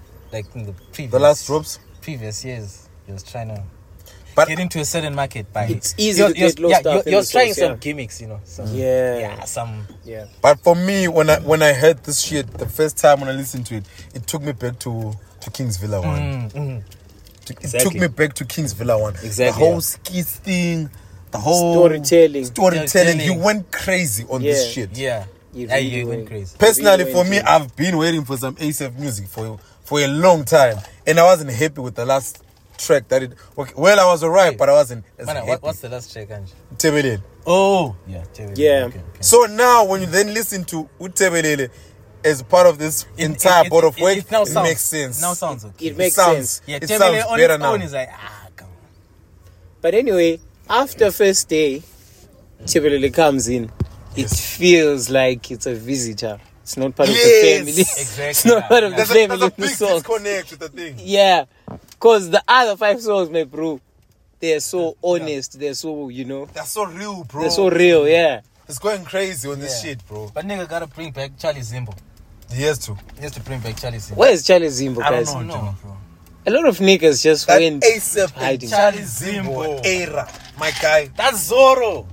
previous years, he was trying to But get into a certain market by It's easy to get lost up in He was the trying sauce, some yeah. gimmicks, you know. Some, Yeah. some. Yeah. But for me, when I heard this shit the first time when I listened to it, it took me back to King's Villa one. It took Exactly. me back to King's Villa one. Exactly, The whole yeah. skits thing, the whole Storytelling. Storytelling. You went crazy on this Yeah. shit. Yeah. He Yeah, really you went went. crazy. Personally, Really for went me, in. I've been waiting for some ASAP music for a long time, and I wasn't happy with the last track that it. Okay, well, I was alright, but I wasn't as Man, happy. what's the last track, Ange? Tebelele. Oh, yeah. Yeah. Okay. So now, when you then listen to Utebelele as part of this entire board of work, now it sounds- makes sense. Now sounds okay. It makes sounds, sense. Yeah, it Tebele sounds on better its now. own is like, come on. But anyway, after first day, Tebelele comes in. It feels like it's a visitor. It's not part of the Yes, family. exactly. It's not part of the There's family a of the big song. disconnect with the thing. Yeah. Because the other 5 songs, my bro, they're so honest. They're so, you know, That's so real, bro. they're so real, yeah. It's going crazy on this Yeah. shit, bro. But nigga gotta bring back Charlie Zimbo. He has to. He has to bring back Charlie Zimbo. Where's Charlie Zimbo, I don't guys? know. No, bro. A lot of niggas just That went ASAP and hiding. Charlie Zimbo era, my guy. That's Zorro.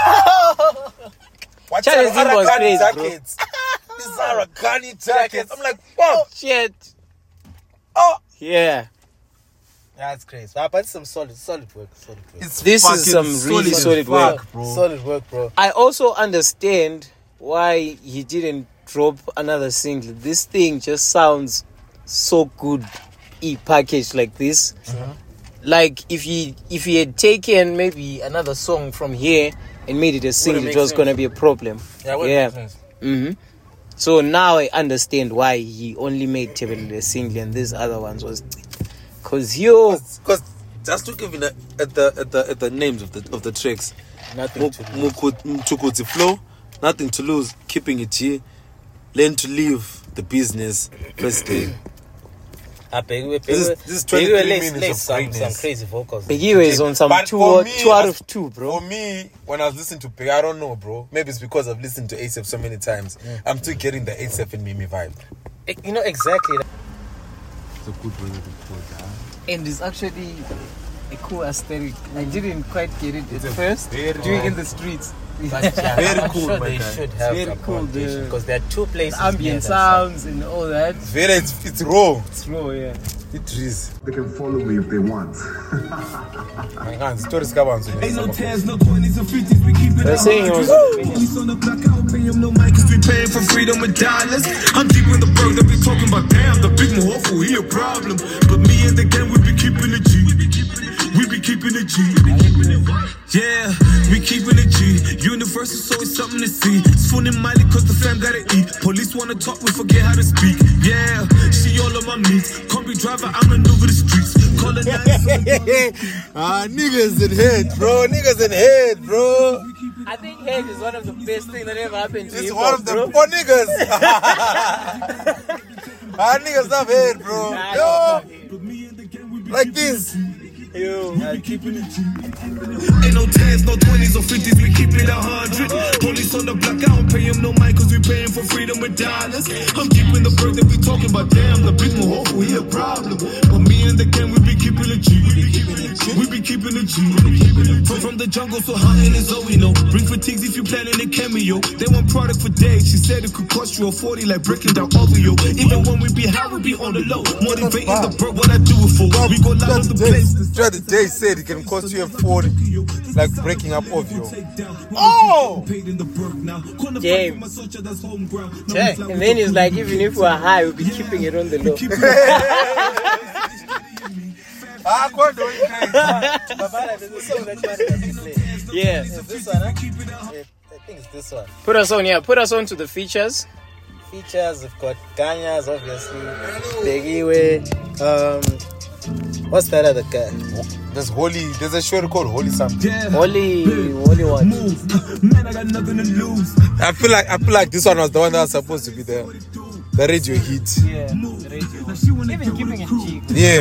Watch Charlie out, Zimbo was Aragani crazy, bro. jackets. These Aragani jackets. I'm like, fuck. Shit. Oh, Yeah. That's crazy. But it's some solid work. it's This is fucking some really as solid fuck, work. bro. Solid work, bro. I also understand why he didn't drop another single. This thing just sounds so good, packaged like this. Like if he had taken maybe another song from here and made it a single, it was gonna be a problem. Yeah. So now I understand why he only made Tebelele a single and these other ones was, cause just to give it at the names of the tracks. Nothing to lose. Mchukutsi flow, nothing to lose, keeping it G, learn to leave the business first day. This is 23 minutes of greatness. Some crazy vocals. Begiwe is on some But 2 for me, out of 2, bro. For me, when I was listening to Begiwe, I don't know, bro. Maybe it's because I've listened to ASAP so many times. I'm still getting the ASAP and Mimi vibe. You know exactly. It's a good way to put that. And it's actually a cool aesthetic. I didn't quite get it at first. very Doing cool. in the streets. But Very I'm cool, sure my they guy. should have Very a cool, foundation, the because there are 2 places. Ambient near that sounds and all that. It's raw. It's raw, yeah. It is. They can follow me if they want. My hands, stories come on. Ain't no 10s, no 20s, or 50s. We keep it They're saying it was Police on the block, I don't pay him no mind, cause we paying for freedom with dollars. I'm deep in the berg that we talking about. Damn, the big Mohawk, he a problem. But me and the gang, we be keeping it G. We be keeping it G. Yeah, we keeping it G. Universal, so it's something to see. It's funny, Miley, cause the fam gotta eat. Police wanna talk, we forget how to speak. Yeah, she all on my meat. Combi driver, I maneuver the streets. Call it Niggas in head, bro. Niggas in head, bro. I think head is one of the best things that ever happened to It's hip one hop, of the bro. poor niggas. Niggas love head, bro. Yo, like this. Ain't no 10s, no 20s, or 50s, we keep it 100. Police on the block, I don't pay him no mind, cause we paying for freedom with dollars. I'm deep in the bird that we talking about. Damn, the big Mohawk, he a problem. But me and the gang, we be keeping it G. We be keeping it G. From the jungle, so hot in his Zoe, no. Bring fatigues if you planning a cameo. They want product for days. She said it could cost you a 40, like breaking down OVO. Even when we be high, we be on the low. Motivating the bird, what I do it for. We go loud on the place. The other day said it can cost you a 40, like breaking up OVO. Oh! Damn. And then it's like, even if we're high, we'll be keeping it on the low. Yeah. This one, huh? Yeah, I think it's this one. Put us on, yeah. Put us on to the features. Features, we've got Ganyas, obviously. Begiwe. What's that other guy? There's a show called Holy something. Holy what? Man, I got nothing to lose. I feel like this one was the one that was supposed to be the radio hit. Yeah, the radio. Even keeping it cheap. Yeah.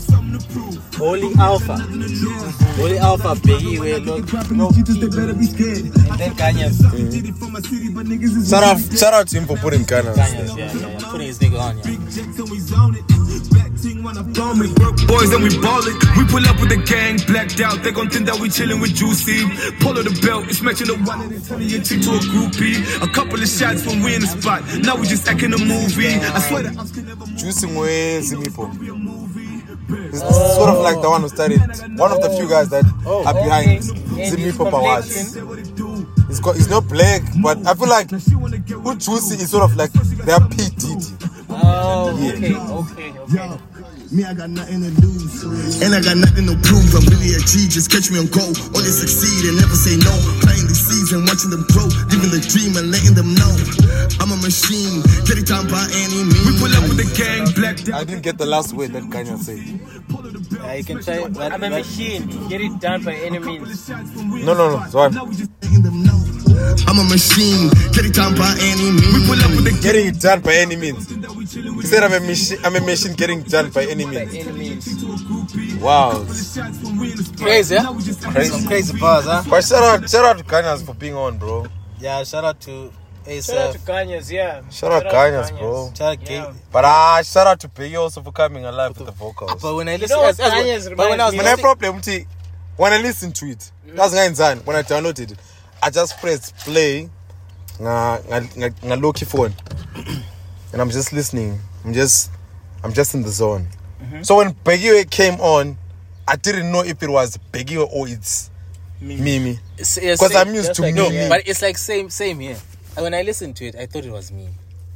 Holy Alpha. Holy Alpha, Begiwe, no Better be scared. then Ganyas. Did it for my city, but niggas is Shout out to him for putting Ghana. Ganyas, yeah. Putting his nigga on, yeah. big jets and we zone it. Back ting when I bomb it. Broke boys and we ball it. We pull up with the gang, blacked out. They gon' think that we chillin' with Juicy. Pull of the belt, it's matching the wallet and turning your chick to a groupie. A couple of shots when we in the spot. Now we just acting a movie. I swear that us can never move. Juicy Mwe Zimipo. It's sort of like the one who started, one of the few guys that are behind Zimipo Awards. He's not black, but I feel like who Juicy is sort of like their P. Diddy. Oh, okay. Me, I got nothing to lose, and I got nothing to prove. I'm really a G, just catch me on go. Only succeed and never say no. Playing the season, watching them grow, living the dream and letting them know. I'm a machine, get it done by any means. We pull up with the gang, blacked out. I didn't get the last word that Kanye said. Yeah, you can try. I'm a machine. Get it done by any means. No. Sorry. Letting them know. I'm a machine, get it done by any means. We pull up with the Getting it done by any means. He said I'm a machine getting it done by any means. Any means. Wow. Crazy, huh? Some crazy bars, huh? But shout out to Kanye for being on, bro. Yeah, shout out to Shout out to ASAP. Kanye's, yeah. Shout out Kanye, bro. Shout out Yeah. Gate. But shout out to Peggy also for coming alive with the vocals. But when I You listen, know what but Kanye's when I was reminds me When I listening, problem when I listen to it, that's when I downloaded it, I just pressed play nga low-key phone. And I'm just listening. I'm just in the zone. So when Begiwe came on, I didn't know if it was Begiwe or it's Mimi. Because Because I'm used to like Mimi. me, But it's like same here. And when I listened to it, I thought it was me.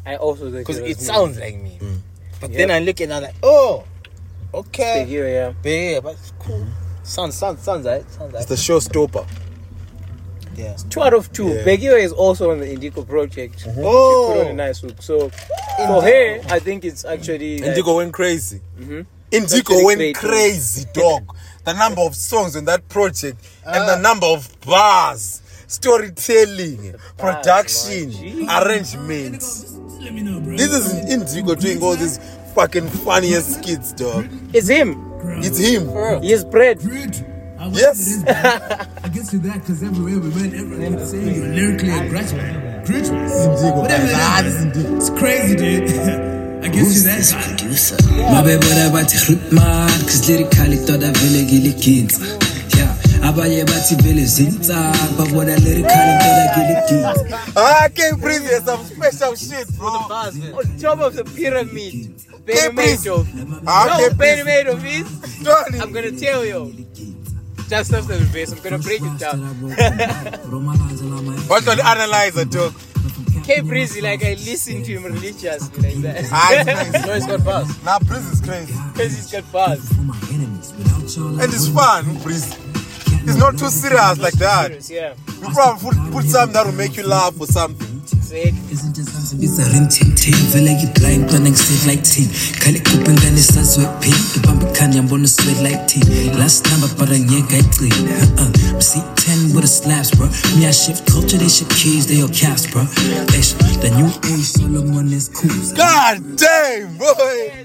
I also think because was it me. sounds like me. But Yep. then I look and I'm like, oh, okay. Big Hero, yeah. Yeah, but it's cool. Sounds right. Sounds It's right. the showstopper. Yeah. 2 out of 2. Yeah. Big Hero is also on the Indigo project. She put on a Oh, nice hook. So for her, I think it's actually like, Indigo went crazy. actually Indigo went great, crazy, dog. The number of songs on that project and the number of bars, storytelling, production, man. arrangements. This is Indigo doing all these fucking funniest skits, dog. it's him. It's him. He is bread. Yes. I guess with that, because everywhere we went, everyone was saying you're lyrically aggressive. Indigo. Whatever that is, it's crazy, dude. I guess with that. My baby, what I flip mad, cause lyrically thought I feel like it kids. Yeah, abanye bathi vele zinza, but what I lyrically thought I kill it. I can't breathe. There's some special shit, bro. On top of the pyramid. Can't breathe. Benny I can't breathe. Madoff is. Totally. I'm gonna tell you. Just after the bass, I'm gonna break it down. What's on analyzer, dog? K Breezy, like I listen to him religiously like that. Ah, it's crazy. no, it's got bars. Nah, Breeze is crazy. Because he's got bars. And it's fun, Breeze. It's not too serious like that. Yeah. You probably put something that will make you laugh or something. Sick. Isn't just something bizarre in Tim Tim, feel like you blind, but next state like team. Kali kupin gani sa sweat pink, the bambi kanya mbona sweat like team. Last number, but I ain't got clean. I'm C10 with a slaps, bro. Me, I shift culture, they ship keys, they all caps, bro. Ish, the new age Solomon is cool. God damn, boy.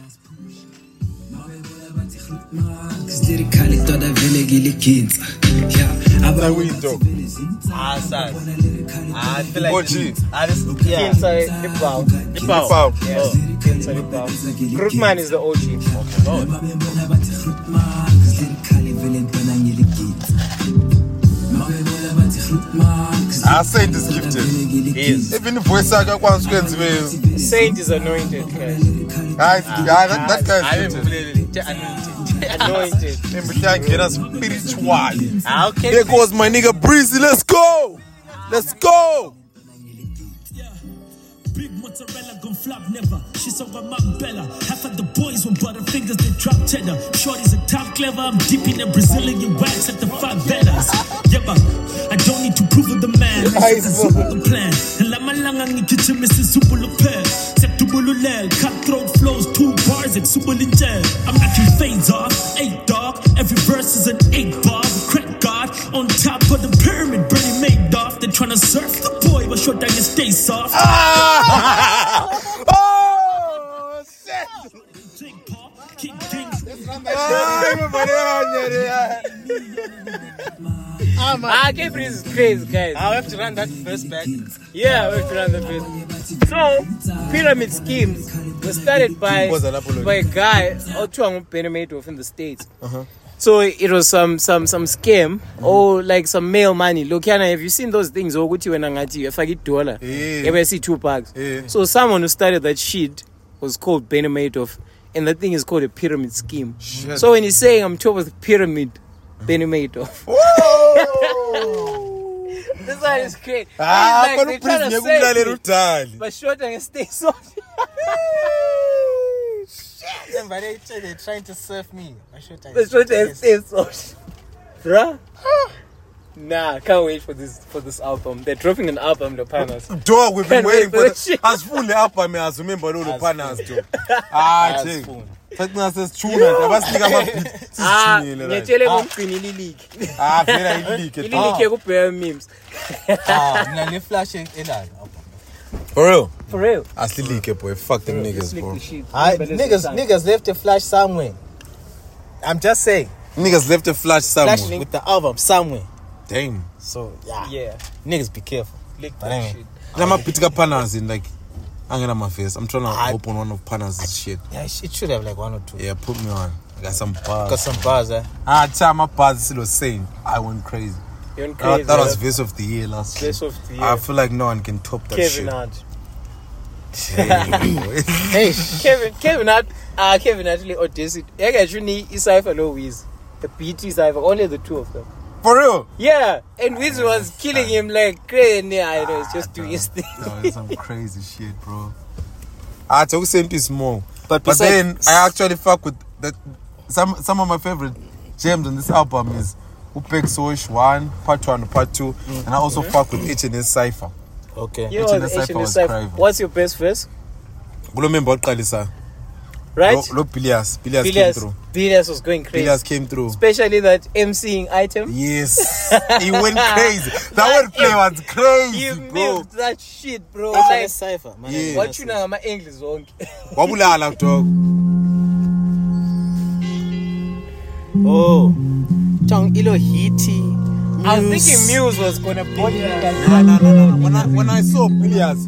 Cause lyrically thought I feel like it kids. Yeah, Like we do. Ah, sad. I feel like OG. I just yeah. Inside Hip Hop. Hip hop. Yes. Inside Hip Hop. Grootman is the OG. I say this gifted. Is Even the voice I got one squint with. Saint is anointed, guys. That guy I is haven't gifted. played it. Anointed. Him can't get us spiritual. Ah, okay. There goes my nigga Breezy. Let's go. Let's go. Big mozzarella gon' flop never. She's over my Bella. Half of the boys with butterfingers they drop cheddar. Shorty's a top clever. I'm deep in the Brazilian wax at the favelas. Yeah, but I don't need to prove with the man. Nice, It's a super plan. And lama langa ngikitchen Mrs. Super Lupel. Septubululel. Cutthroat flows 2 bars at Subulinjel. I'm knocking fades off. 8 dog. Every verse is an 8 bar. Crack God on top of the pyramid. Bernie Madoff. They're trying to surf the boy, but short down you stay soft. Oh shit. Jake Paul, keep things. K Breezy is crazy, guys. I'll have to run that verse back. Yeah, we have to run the bit. So, pyramid schemes were started by a guy, Benny Madoff in the States. So it was some scam or like some mail money. Look, Yana, have you seen those things? Or go when angati, if I get $1, ever see $2. Yeah. So someone who started that shit was called Benny Madoff, and that thing is called a pyramid scheme. Shit. So when he's saying I'm top of the pyramid, Benny Madoff. This one is great. Ah, He's like, they're trying to save me, but short and stay so. Then by the time they're trying to surf me. The short and stay so. Bruh? Nah, can't wait for this album. They're dropping an album, the Panas. Dog, we've been Can't waiting wait for for the the shit. as full up I mean as remember all the partners dog. Ah, As Jake. full. Fact says tuna, abasika ama Ah, ngiyatshele ngomgcini lilike. Ah, vela ilike. Ilike kubheka memes. Ah, mina le flash elala. For real. For real. Asilike boy, fuck them niggas, bro. Niggas left a flash somewhere. I'm just saying. Niggas left a flash somewhere. Flash with the album somewhere. Damn. So yeah. Yeah. Niggas be careful. Lick But that anyway. shit. I'm a pitika panas in like hanging on my face. I'm trying to open one of panas' shit. Yeah, it should have like 1 or 2. Yeah, put me on. I got some bars. Got some bars, Time my bars still was saying I went crazy. You're on crazy. That was verse of the year last year. Verse of the year. I feel like no one can top that Kevin shit. Hart. Damn, boy. Hey, Kevin Hart. Kevin actually auditioned. I actually Cypher no Wiz. The BT Cypher. Only the 2 of them. For real? Yeah, and Wiz was killing him like crazy. I know, it's just doing his thing. No, it's some crazy shit, bro. Choku Sent is more. But then I actually fuck with some of my favorite gems on this album is Upek Soish 1, Part 1, Part 2, and I also fuck with HNS Cypher. Okay. You know, HNS Cypher was crazy. what's your best verse? Right? Bilias came through. Bilias was going crazy. Bilias came through. Especially that MCing item. Yes. He went crazy. That wordplay was crazy, He bro. milked that shit, bro. Like Like, Cypher, man. Yeah. what you know, my English won't. Wabulala, dog. Oh. Tong ilo hiti. I was thinking Muse was gonna body that. No. When I saw Bilias,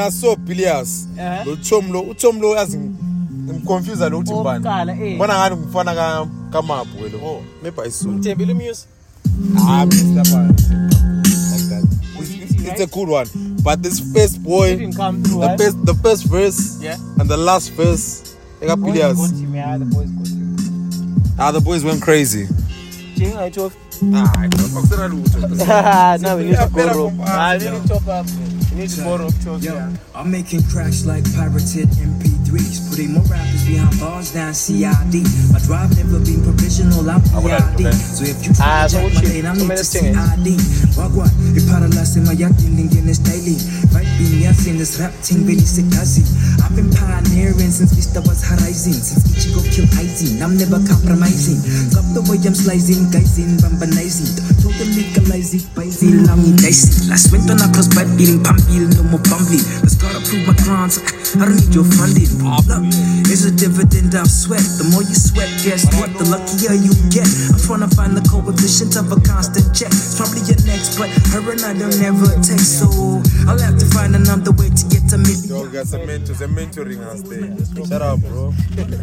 Uchomlo as I'm confused and Uchimbani. When I had him come up with maybe I saw. Tembele Muse. I missed that one. Like that. It's a cool one. But this first boy, Didn't come through. the first verse and the last verse, they got Bilias. The boys got him. The boys went crazy. Ching, I told. Now we need to borrow. I need to top up. We need to borrow up. Yo, I'm making cracks like pirated MP3s, putting more rappers behind bars than CID. My drive never been provisional, I'm PID. So if you try to jack my lane, I need to CID. Wagwan, I paralyzed in my yakin, in this daily. Right being yes in this rap team, really sick kazi. I've been pioneering since Vista was horizon. Since Ichigo killed Aizen, I'm never compromising. Stop the way I'm slicing, guys in bambanizing. Told them legalize it, by zil, I'm in dicey. Last went on across bad beating, pambil, no more bumbling. Let's gotta prove my crimes. I don't need your funding. Look, it's a dividend of sweat. The more you sweat, guess what? The luckier you get. I'm trying to find the coefficient of a constant check. It's probably your next, but her and I don't never text. So I'll have to find another way to get to me. Yo, got some mentoring us there. Shut up, bro.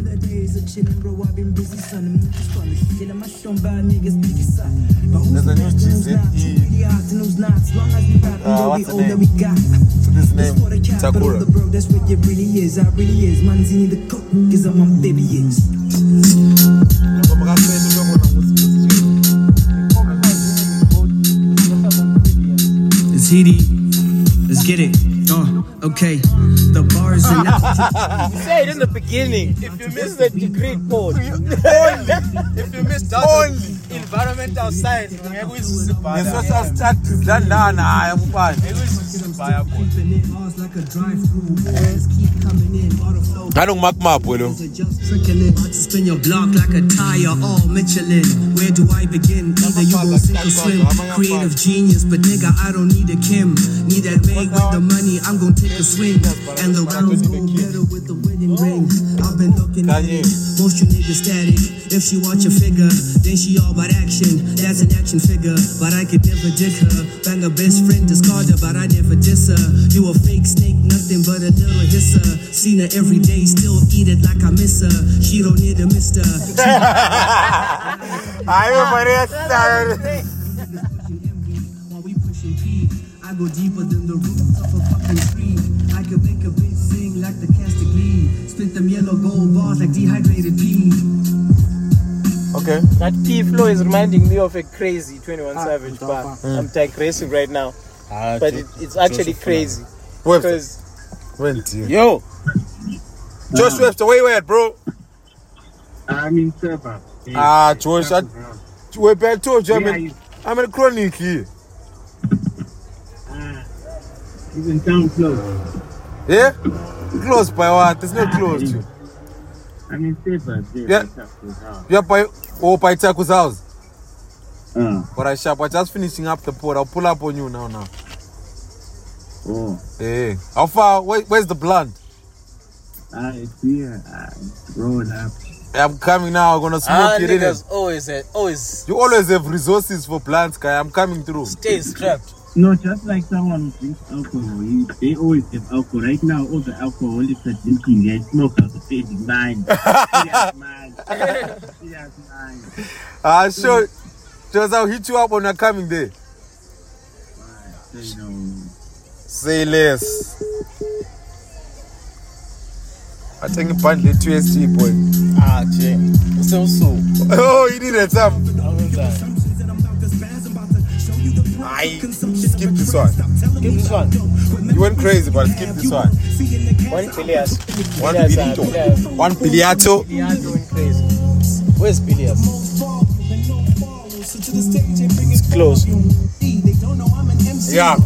There's a new GZE. What's the name? So this name, Takura. That's what it really is. I really is. Man's in the cook, cause I'm my baby is. It's heaty. Let's get it. Okay. The bars are now. You said in the beginning, if you miss the degree code, If you missed out Only. environmental science, ngeke uyizibhala. Social status, I am fine. Keeping it ours like a drive-through. Ads keep coming in. Autoflow. I don't mark my bro. Just trickling. About to spin your block like a tire. All Michelin. Where do I begin? Either you gon' sink or swim. Creative genius, but nigga, I don't need a Kim. Need that Meg with the money. I'm gon' take a swing. And the rounds go better with the winning ring. I've been looking at it. Most you niggas static. If she watch a figure, then she all about action. That's an action figure, but I could never dick her. Bang a best friend, discard her, but I never diss her. You a fake snake, nothing but a little hisser. Seen her every day, still eat it like I miss her. She don't need a mister. While we pushing P, I go deeper than the roots of a fucking tree. I could make a bitch sing like the Castor Glee. Split them yellow gold bars like dehydrated pea. Okay. that P flow is reminding me of a crazy 21 Savage bar. I'm digressing right now, but it's actually crazy because Yo. Josh Webster, where you at, bro? I'm in Serpa. Josh, we're back to German. I'm in a chronic here. He's in town close. Yeah? Close by what? It's not close to. I'm in Serpa. Yeah. You're by Taco's house. Alright, sharp. I'm just finishing up the port. I'll pull up on you now. Oh. Hey. How far? Where's the blunt? It's here. Roll up. I'm coming now. I'm gonna smoke it in it. Always You always have resources for blunts, guy. I'm coming through. stay strapped. No, just like someone who drinks alcohol. They always have alcohol. Right now, all the alcoholics are drinking. They smoke out the fading mind. Serious mind. Sure. Just I'll hit you up when you're coming there. Say less. I think a bundle 2ST boy. Jay. So. Oh, you need that time. Skip this one. Skip this one. You went crazy, but skip this one. One Bilias. One Biliato. Biliato went crazy. Where's Bilias? It's close. Yeah.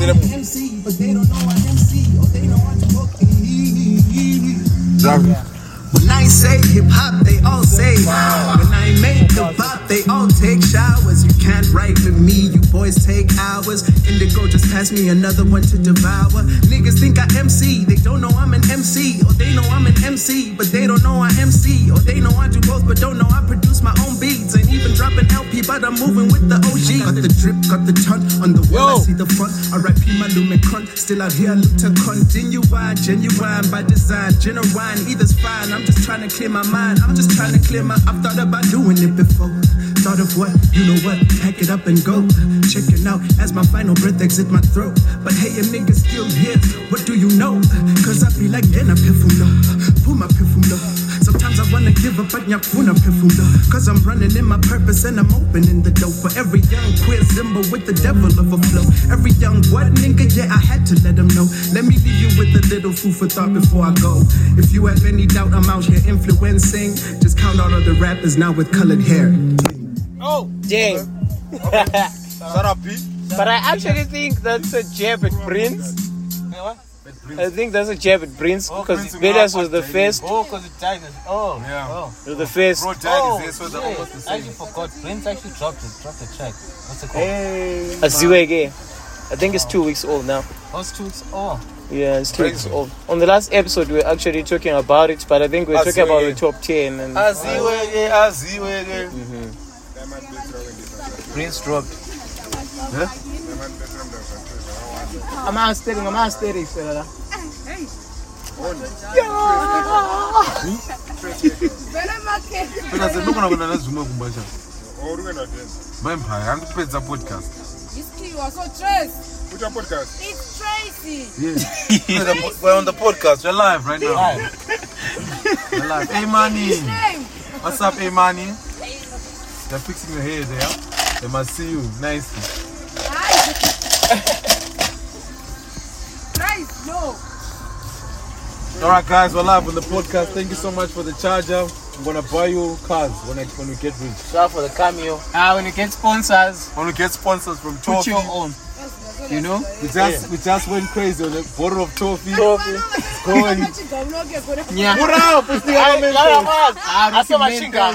When I say hip hop, they all say. When I make the bop, they all take showers. You can't write with me, you boys take hours. Indigo just pass me another one to devour. Niggas think I MC, they don't know I'm an MC. Or they know I'm an MC, but they don't know I MC. Or they know I do both, but don't know I produce my own beats. Ain't even drop an LP, but I'm moving with the OG. Got the drip, got the ton on the wall, I see the front. R.I.P. my lumen con, still out here, look to continue. Genuine by design, genuine, either's fine. I'm just trying to clear my mind. I'm just trying to clear my. I've thought about doing it before. Thought of what? You know what? Pack it up and go. Check it out as my final breath exit my throat. But hey, a nigga still here. What do you know? Cause I be like, then I perfume low. Pull my perfume low. Sometimes I wanna give up, but nyakuna perfume low. Cause I'm running in my purpose and I'm opening the door for every young queer Zimba with the devil of a flow. Every young what nigga, yeah, I had to let them know. Let me leave you with a little food for thought before I go. If you have any doubt, I'm out here influencing. Just count all of the rappers now with colored hair. Oh, dang. Shut up, P. But I actually think that's a jab at Prince. I think that's a jab at Prince because Bilias was the first. Oh, because it died. Oh, Yeah. Oh. It was the first. Bro died is so they're almost the I same. actually forgot. Prince actually dropped the track. What's it called? Aziwege. I think it's 2 weeks old now. Oh, it's 2 weeks. Oh. Yeah, it's 2 weeks Crazy. old. On the last episode, we were actually talking about it, but I think we were talking about the top 10. And Aziwege. Prince dropped. I'm aesthetic, fella. Phela senokona kona nazuma kumbacha. Vampire, andipedza podcast. Which podcast? It's Tracy. We're on the podcast. We're live right now. We're live. Hey, Manny. Name. What's up, hey, Manny? They're fixing your hair there. They must see you nicely. Guys, no. Alright, guys, we're live on the podcast. Thank you so much for the charger. I'm gonna buy you cars when we get rich. Shout out for the cameo. When you get sponsors, When we get sponsors from put Toffee. your own. You know? We just went crazy on a bottle of Toffee. Toffee. Going. Yeah. What up? It's the Mentos. I saw my chinga.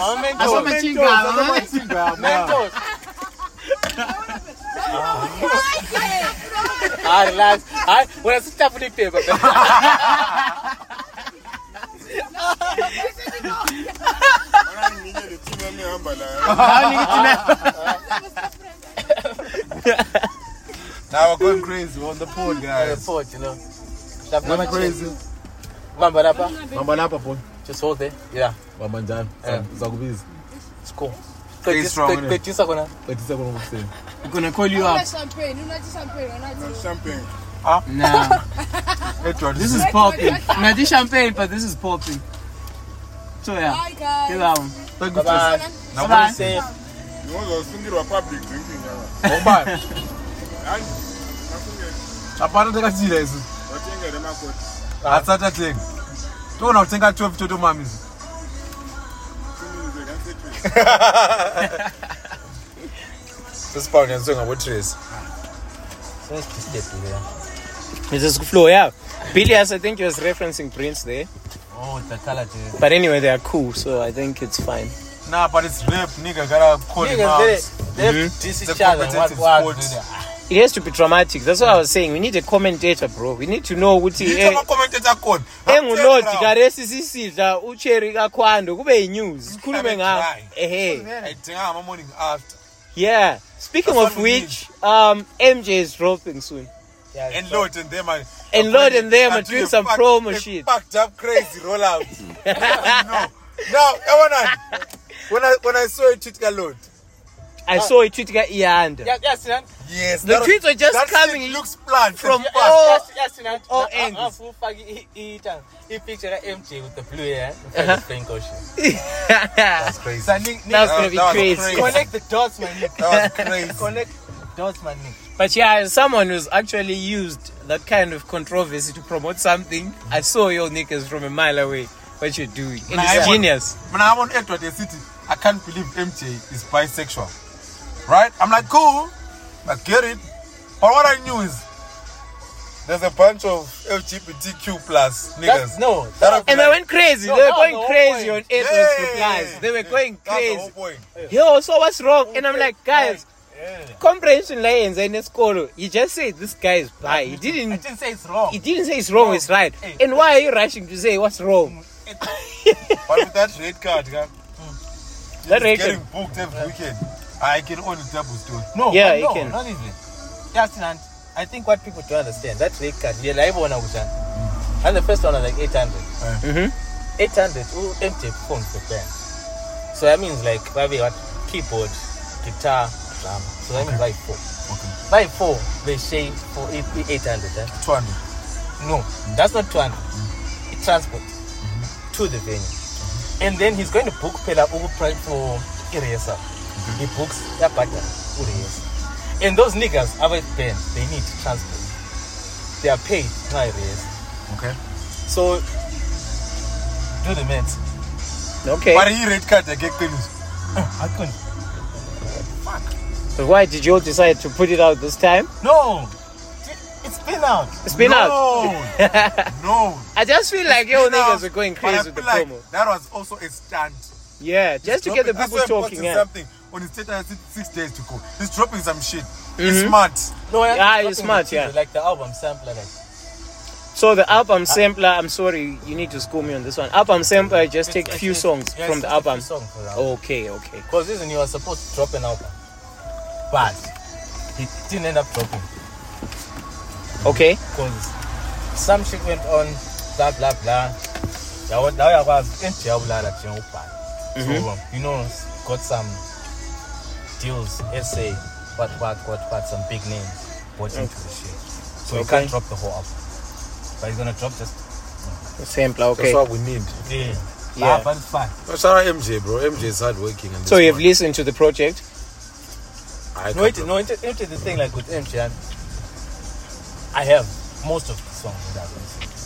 Relax. When I sit up with the paper. Now we're going crazy. We're on the pod, guys. You know. Going crazy. Mamba Mamba boy. just hold there. Yeah. Wamanjani. Zakubiza. It's cool. Stay strong, innit? Kwetisa kona. Betisa kona kusema. I'm gonna call you up. Champagne. Champagne. Nah. Edward, This is popping. Not the champagne, but this is popping. So yeah. Hi guys. Get that one. Thank you, Bye. Tracy. Now Bye. what say? You want to sing it public drinking. Bye. And Apana takachira isu. watenga remakoti. Atsata tenga. Tona utenga 12 toto mamizi. This part is talking about Trace. So it's this step here. This is flow, yeah. Bilias, I think he was referencing Prince there. Oh, the color there. But anyway, they are cool, so I think it's fine. Nah, but it's rap, nigga. Gotta call him out. They diss It's a each other. competitive What? sport. It has to be dramatic. That's what I was saying. We need a commentator, bro. We need to know what he Commentator code. engulodi karesi sisidla ucheri kakhwando kube news sikhulume ngawo ehe I think I'm morning after. yeah speaking That's of what we which MJ is dropping soon And Lord and them are doing some promo shit. Packed up crazy rollout. No. Now, everyone, when I saw a tweet Lord. I saw a tweet got Ianda. Yes, man. Yes, the tweets are just that coming shit looks planned from all all ends. He picture MJ with the blue hair playing caution. That's crazy. That's gonna be crazy. Connect the dots, my nigga. That was crazy. Connect the dots, my nigga. But yeah, as someone who's actually used that kind of controversy to promote something, I saw your niggas from a mile away. What you're doing. And it's genius. When I want Edward the City, I can't believe MJ is bisexual. Right? I'm like, cool. I get it. But what I knew is there's a bunch of LGBTQ plus niggas. And they went crazy. They were going crazy on Edward's replies. They were going crazy. That's the whole point. Yo, so what's wrong? And I'm like, guys, comprehension lines in the school. He just said this guy is bi. He didn't say it's wrong. He didn't say it's wrong, it's right. And why are you rushing to say what's wrong? But with that red card, that red getting booked every weekend. I can only double story. No, yeah, no, you can. not even. Yes, and I think what people don't understand, that red card, yeah, like one and the first one was like 800. 800, who empty phones the band. So that means like maybe what keyboard, guitar, drum. So that means like 4. Okay. By 4, they say for 800. 200. No, that's not 200. It's transport to the venue. And then he's going to book Pela price for Iresa. He books Yapata Uriesa. And those niggas have a pen, they need transport. They are paid, not Iresa. Okay. So do the math. Okay. But he red card I get finished. I couldn't. But why did you all decide to put it out this time? No. It's been out. It's been out. No. I just feel like your niggas were going crazy with the like promo. That was also a stunt. Yeah, just to get the people talking. Yeah. Something on his status 6 days to go. He's dropping some shit. He's smart. No, he's smart. Yeah. Like the album sampler. Like. So the album sampler, I'm sorry, you need to school me on this one. Album sampler, just take a few songs from the album. Okay. Because this one you were supposed to drop an album, but he didn't end up dropping. Okay. Because some shit went on, blah blah blah. Now I was in So you know, got some deals, essay, what, some big names bought into the shit. So you can't drop the whole album. But he's gonna drop just the sampler, okay. That's what we need. Yeah. But it's fine. Shout out MJ, bro. MJ is hardworking. So you've listened to the project? No, it's the thing like with MJ. I have most of the songs that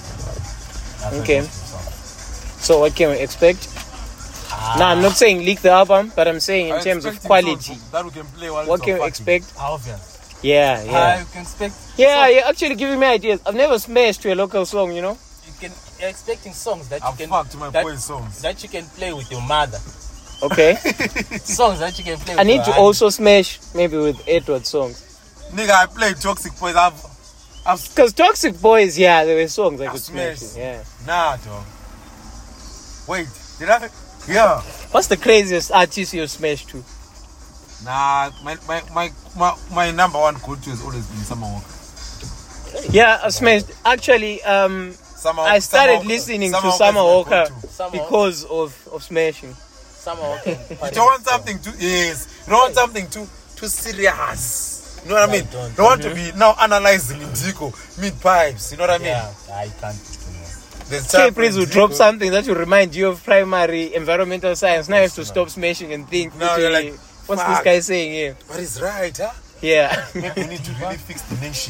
I listen. Okay. So what can we expect? No, I'm not saying leak the album, but I'm saying in terms of quality. That we can play what can we expect? Obvious. Yeah. You can expect. Yeah, you're actually giving me ideas. I've never smashed to a local song, you know. You're expecting songs that you can. Songs that you can play with your mother. Okay. Songs that you can play. I need to also smash maybe with Edward songs. Nigga, I play Toxic Boys. Because Toxic Boys, yeah, there were songs I could smash. Yeah. Nah, dog. Wait, did I? Yeah. What's the craziest artist you've smashed to? Nah, my number one go-to has always been Summer Walker. Yeah, I smashed. Actually, I started listening to Summer Walker because of smashing. Summer Walker. You don't want something too You don't want something too serious. You know what I mean? You don't want to be now analyzing Indigo, mid-pipes. You know what I mean? Yeah, I can't. K-Prince will drop something that will remind you of primary environmental science. Now you have to stop smashing and think. Now you're like, what's this guy saying here? But he's right, huh? Yeah. Maybe we need to really fix the nation.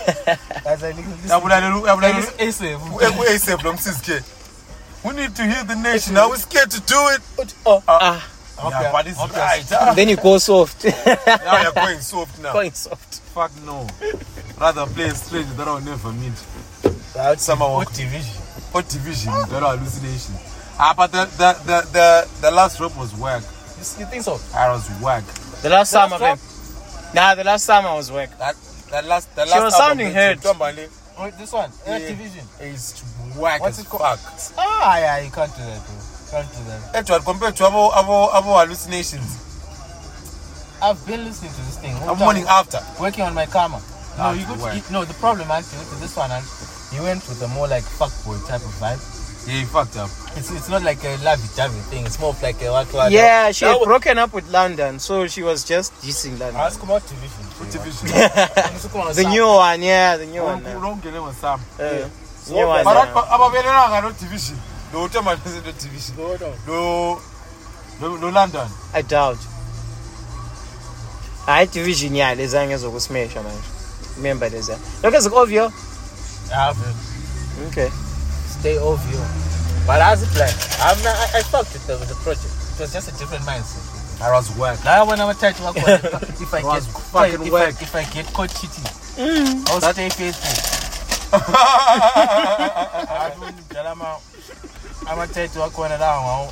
We need to heal the nation. Now we're scared to do it. Yeah, but it's right, huh? Then you go soft. Now you're going soft now. Going soft. Fuck no. Rather play a stranger that I'll never meet. Summer Walker. Hot division, that hallucination. But the last drop was whack. You think so? I was whack. The last summer, man. Nah, the last summer was whack. The last she was sounding hurt. This one, division. Is whack. What's it called? Yeah, you can't do that, bro. Can't do that. Actually, compared to our hallucinations, I've been listening to this thing. I'm morning after working on my karma. No, the problem actually with this one, he went with a more like fuckboy type of vibe. Yeah, he fucked up. It's not like a lovey-dovey thing. It's more of like a what? Yeah, she had broken up with London, so she was just dissing London. Ask about division. The new one, yeah, the new one. Don't get him with Sam. New one. But I'm division. No, division. No, London. I doubt. Hayi division ya lezange zokusmasha manje. Remember leza. Lokho ezikobvio. Okay. Stay OVO. But as it like, I fucked with the project. It was just a different mindset. I was whack. Now when I'm tight to work, if I get caught cheating, I'll stay faithful. I'm tight to work one down.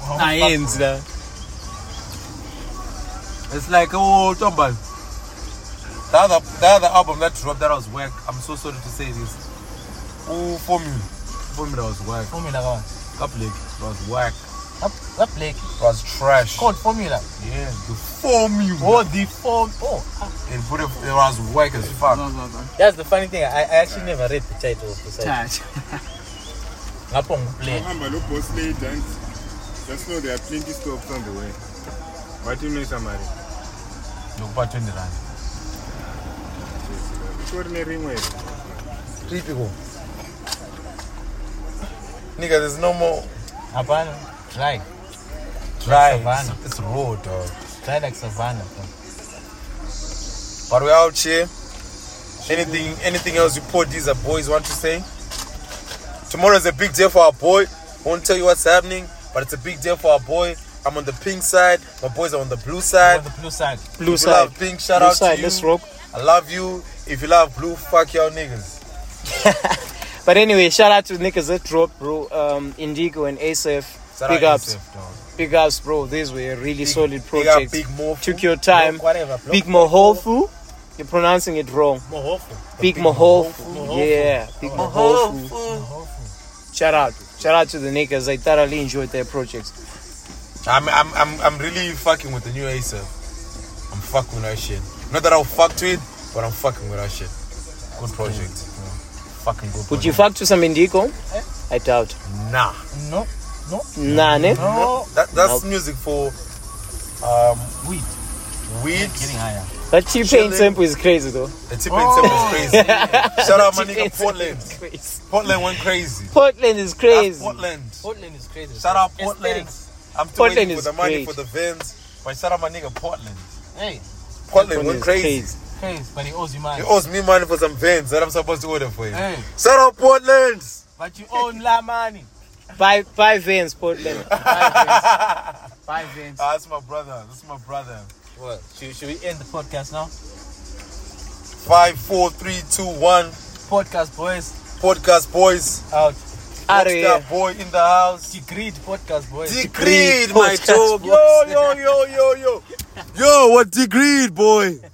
It's like, oh, Tombal. The other album that dropped that was whack. I'm so sorry to say this. Oh, Formula was whack. Formula what? Couplake was whack. What Blake? It was trash. Called Formula. Yeah, the Formula. Oh, the form. Oh. It was whack as fuck. That's the funny thing. I actually never read the title of the song. Ngapong play. Boss late and just know there are plenty stops on the way. What do you know, somebody? Look about 20 rand. Ordinary way. 3 people. Nigga, there's no more. Havana. Dry. Savannah. It's raw, dog. Dry like Savannah. But we're out here. Anything else you poor these boys want to say? Tomorrow is a big day for our boy. Won't tell you what's happening, but it's a big day for our boy. I'm on the pink side. My boys are on the blue side. On the blue side. Blue if side. you love pink, shout blue out side, to you. let's rock. I love you. If you love blue, fuck y'all niggas. But anyway, shout out to the niggas that dropped, bro. Indigo and ASF. Big ups. Big ups, bro. These were really solid projects. Big Mohofu. Took your time. Big Mohofu. You're pronouncing it wrong. Big Mohofu. Yeah. Big Mohofu. Shout out to the niggas. I thoroughly enjoyed their projects. I'm really fucking with the new ASF. I'm fucking with that shit. Not that I'll fuck to it, but I'm fucking with that shit. Good project. Fucking good project. Would you fuck to some Indigo? I doubt. Nah. No. Nah, ne? No. That's music for weed. Getting higher. That T-Pain sample is crazy though. The T-Pain sample is crazy. Shout out my nigga Portland. Portland went crazy. Portland is crazy. Portland is crazy. Shout out Portland. I'm still waiting for the money for the Vans. But shout out my nigga Portland. Hey. Portland went crazy. But he owes you money. He owes me money for some Vans that I'm supposed to order for him. Hey. Shout out Portland. But you own la money. Buy Vans, Portland. Buy Vans. That's my brother. What? Should we end the podcast now? 5, 4, 3, 2, 1. Podcast boys. Out. Rockstar boy in the house. Degreed podcast boys. Degreed, my dog. Yo. Yo, what Degreed, boy?